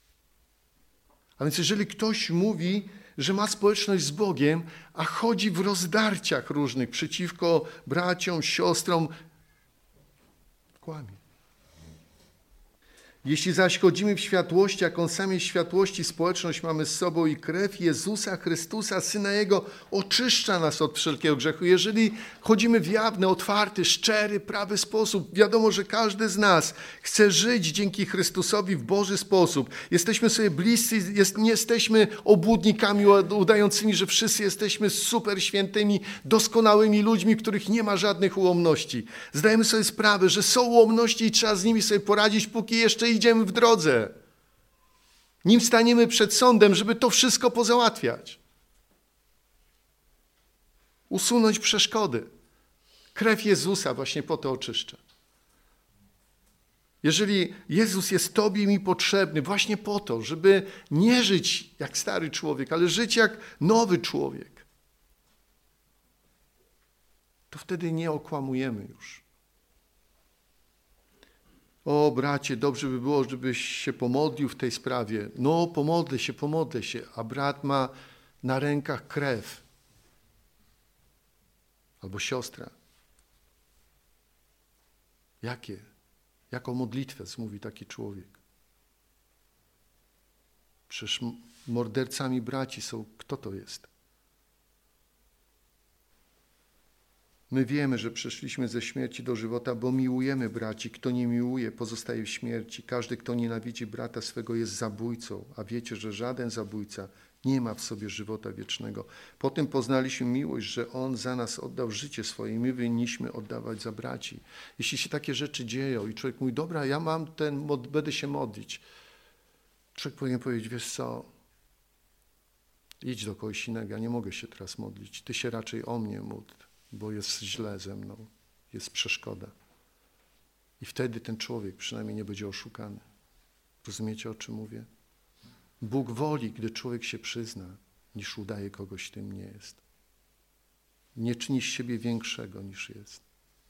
A więc jeżeli ktoś mówi, że ma społeczność z Bogiem, a chodzi w rozdarciach różnych przeciwko braciom, siostrom, kłamie. Jeśli zaś chodzimy w światłości, jak On sam jest w światłości, społeczność mamy z sobą i krew Jezusa Chrystusa, Syna Jego, oczyszcza nas od wszelkiego grzechu. Jeżeli chodzimy w jawny, otwarty, szczery, prawy sposób, wiadomo, że każdy z nas chce żyć dzięki Chrystusowi w Boży sposób. Jesteśmy sobie bliscy, nie jesteśmy obłudnikami udającymi, że wszyscy jesteśmy super świętymi, doskonałymi ludźmi, w których nie ma żadnych ułomności. Zdajemy sobie sprawę, że są ułomności i trzeba z nimi sobie poradzić, póki jeszcze idziemy w drodze. Nim staniemy przed sądem, żeby to wszystko pozałatwiać. Usunąć przeszkody. Krew Jezusa właśnie po to oczyszcza. Jeżeli Jezus jest tobie i mi potrzebny właśnie po to, żeby nie żyć jak stary człowiek, ale żyć jak nowy człowiek, to wtedy nie okłamujemy już. O bracie, dobrze by było, żebyś się pomodlił w tej sprawie. No, pomodlę się, a brat ma na rękach krew. Albo siostra. Jaką modlitwę zmówi taki człowiek? Przecież mordercami braci są, kto to jest? My wiemy, że przeszliśmy ze śmierci do żywota, bo miłujemy braci. Kto nie miłuje, pozostaje w śmierci. Każdy, kto nienawidzi brata swego, jest zabójcą, a wiecie, że żaden zabójca nie ma w sobie żywota wiecznego. Potem poznaliśmy miłość, że On za nas oddał życie swoje i my winniśmy oddawać za braci. Jeśli się takie rzeczy dzieją i człowiek mówi, dobra, ja mam będę się modlić. Człowiek powinien powiedzieć, wiesz co, Idź do kogoś innego, ja nie mogę się teraz modlić. Ty się raczej o mnie módl, bo jest źle ze mną, jest przeszkoda. I wtedy ten człowiek przynajmniej nie będzie oszukany. Rozumiecie, o czym mówię? Bóg woli, gdy człowiek się przyzna, niż udaje kogoś, tym nie jest. Nie czyni z siebie większego, niż jest.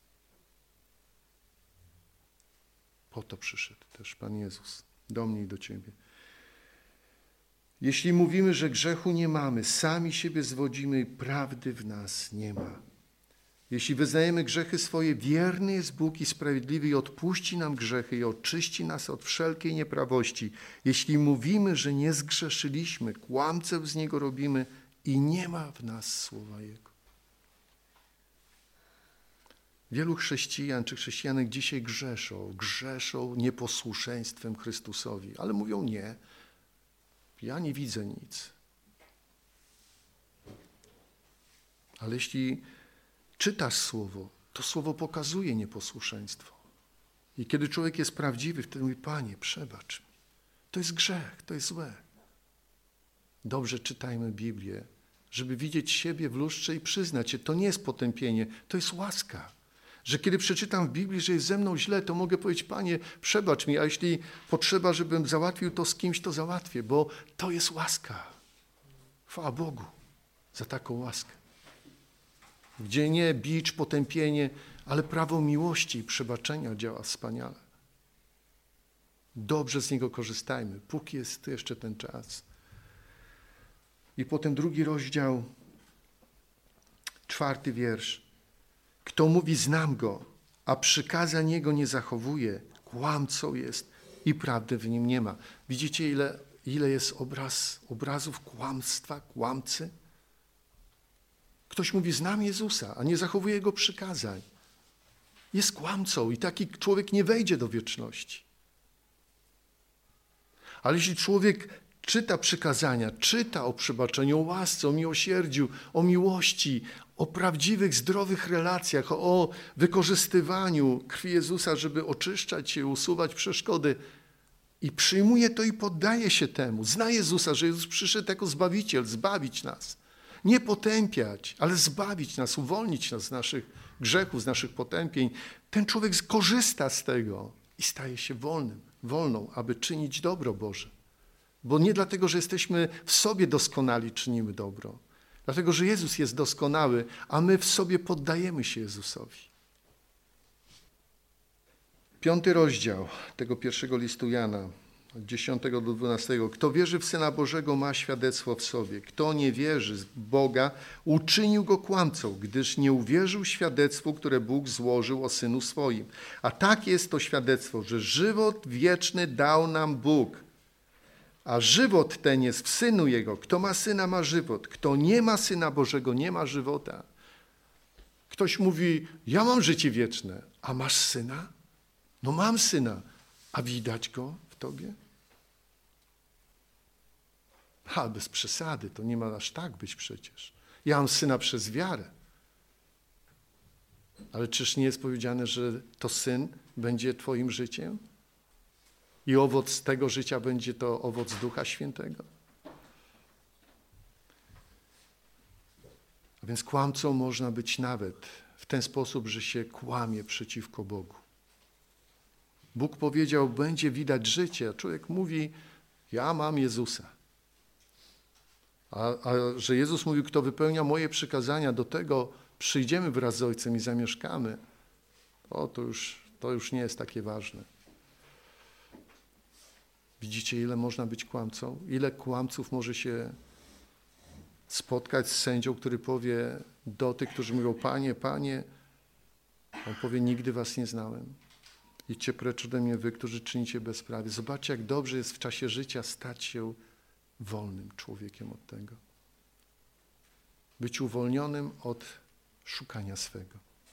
Po to przyszedł też Pan Jezus do mnie i do ciebie. Jeśli mówimy, że grzechu nie mamy, sami siebie zwodzimy i prawdy w nas nie ma. Jeśli wyznajemy grzechy swoje, wierny jest Bóg i sprawiedliwy i odpuści nam grzechy i oczyści nas od wszelkiej nieprawości. Jeśli mówimy, że nie zgrzeszyliśmy, kłamcę z Niego robimy i nie ma w nas słowa Jego. Wielu chrześcijan czy chrześcijanek dzisiaj grzeszą nieposłuszeństwem Chrystusowi, ale mówią nie, ja nie widzę nic. Ale jeśli czytasz Słowo, to Słowo pokazuje nieposłuszeństwo. I kiedy człowiek jest prawdziwy, wtedy mówi, Panie, przebacz mi. To jest grzech, to jest złe. Dobrze czytajmy Biblię, żeby widzieć siebie w lustrze i przyznać się, to nie jest potępienie, to jest łaska. Że kiedy przeczytam w Biblii, że jest ze mną źle, to mogę powiedzieć, Panie, przebacz mi, a jeśli potrzeba, żebym załatwił to z kimś, to załatwię, bo to jest łaska. Chwała Bogu za taką łaskę. Gdzie nie bicz, potępienie, ale prawo miłości i przebaczenia działa wspaniale. Dobrze z niego korzystajmy, póki jest jeszcze ten czas. I potem 2 rozdział, 4 wiersz. Kto mówi, znam go, a przykazań jego nie zachowuje, kłamcą jest i prawdy w nim nie ma. Widzicie, ile jest obrazów kłamstwa, kłamcy? Ktoś mówi, znam Jezusa, a nie zachowuje Jego przykazań. Jest kłamcą i taki człowiek nie wejdzie do wieczności. Ale jeśli człowiek czyta przykazania, czyta o przebaczeniu, o łasce, o miłosierdziu, o miłości, o prawdziwych, zdrowych relacjach, o wykorzystywaniu krwi Jezusa, żeby oczyszczać się, usuwać przeszkody i przyjmuje to i poddaje się temu. Zna Jezusa, że Jezus przyszedł jako Zbawiciel, zbawić nas. Nie potępiać, ale zbawić nas, uwolnić nas z naszych grzechów, z naszych potępień. Ten człowiek korzysta z tego i staje się wolną, aby czynić dobro Boże. Bo nie dlatego, że jesteśmy w sobie doskonali, czynimy dobro. Dlatego, że Jezus jest doskonały, a my w sobie poddajemy się Jezusowi. 5 rozdział tego 1 listu Jana, od 10 do 12. Kto wierzy w Syna Bożego, ma świadectwo w sobie. Kto nie wierzy w Boga, uczynił go kłamcą, gdyż nie uwierzył świadectwu, które Bóg złożył o Synu swoim. A tak jest to świadectwo, że żywot wieczny dał nam Bóg. A żywot ten jest w Synu Jego. Kto ma Syna, ma żywot. Kto nie ma Syna Bożego, nie ma żywota. Ktoś mówi, ja mam życie wieczne. A masz Syna? No mam Syna. A widać Go w tobie? Bez przesady, to nie ma aż tak być przecież. Ja mam Syna przez wiarę. Ale czyż nie jest powiedziane, że to Syn będzie twoim życiem? I owoc tego życia będzie to owoc Ducha Świętego? A więc kłamcą można być nawet w ten sposób, że się kłamie przeciwko Bogu. Bóg powiedział, będzie widać życie, a człowiek mówi, ja mam Jezusa. A że Jezus mówił, kto wypełnia moje przykazania, do tego przyjdziemy wraz z Ojcem i zamieszkamy, to już nie jest takie ważne. Widzicie, ile można być kłamcą? Ile kłamców może się spotkać z sędzią, który powie do tych, którzy mówią, Panie, Panie, on powie, nigdy was nie znałem. Idźcie precz ode mnie, wy, którzy czynicie bezprawie. Zobaczcie, jak dobrze jest w czasie życia stać się wolnym człowiekiem od tego. Być uwolnionym od szukania swego.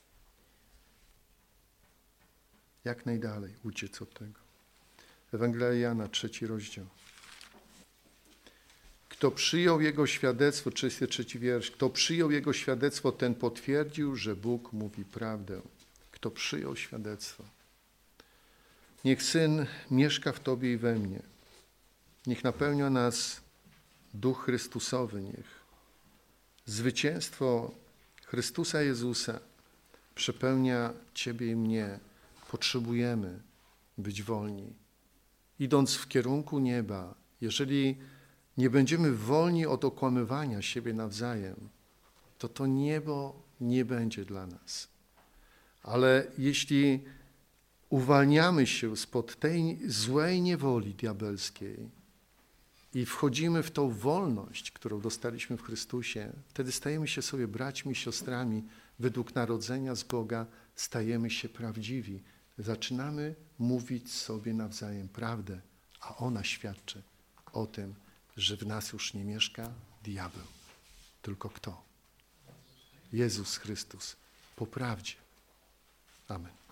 Jak najdalej uciec od tego. Ewangelia Jana, 3 rozdział. Kto przyjął Jego świadectwo, 33 wiersz, kto przyjął Jego świadectwo, ten potwierdził, że Bóg mówi prawdę. Kto przyjął świadectwo. Niech Syn mieszka w tobie i we mnie. Niech napełnia nas Duch Chrystusowy niech. Zwycięstwo Chrystusa Jezusa przepełnia Ciebie i mnie. Potrzebujemy być wolni. Idąc w kierunku nieba, jeżeli nie będziemy wolni od okłamywania siebie nawzajem, to niebo nie będzie dla nas. Ale jeśli uwalniamy się spod tej złej niewoli diabelskiej i wchodzimy w tą wolność, którą dostaliśmy w Chrystusie, wtedy stajemy się sobie braćmi i siostrami według narodzenia z Boga, stajemy się prawdziwi. Zaczynamy mówić sobie nawzajem prawdę, a ona świadczy o tym, że w nas już nie mieszka diabeł. Tylko kto? Jezus Chrystus po prawdzie. Amen.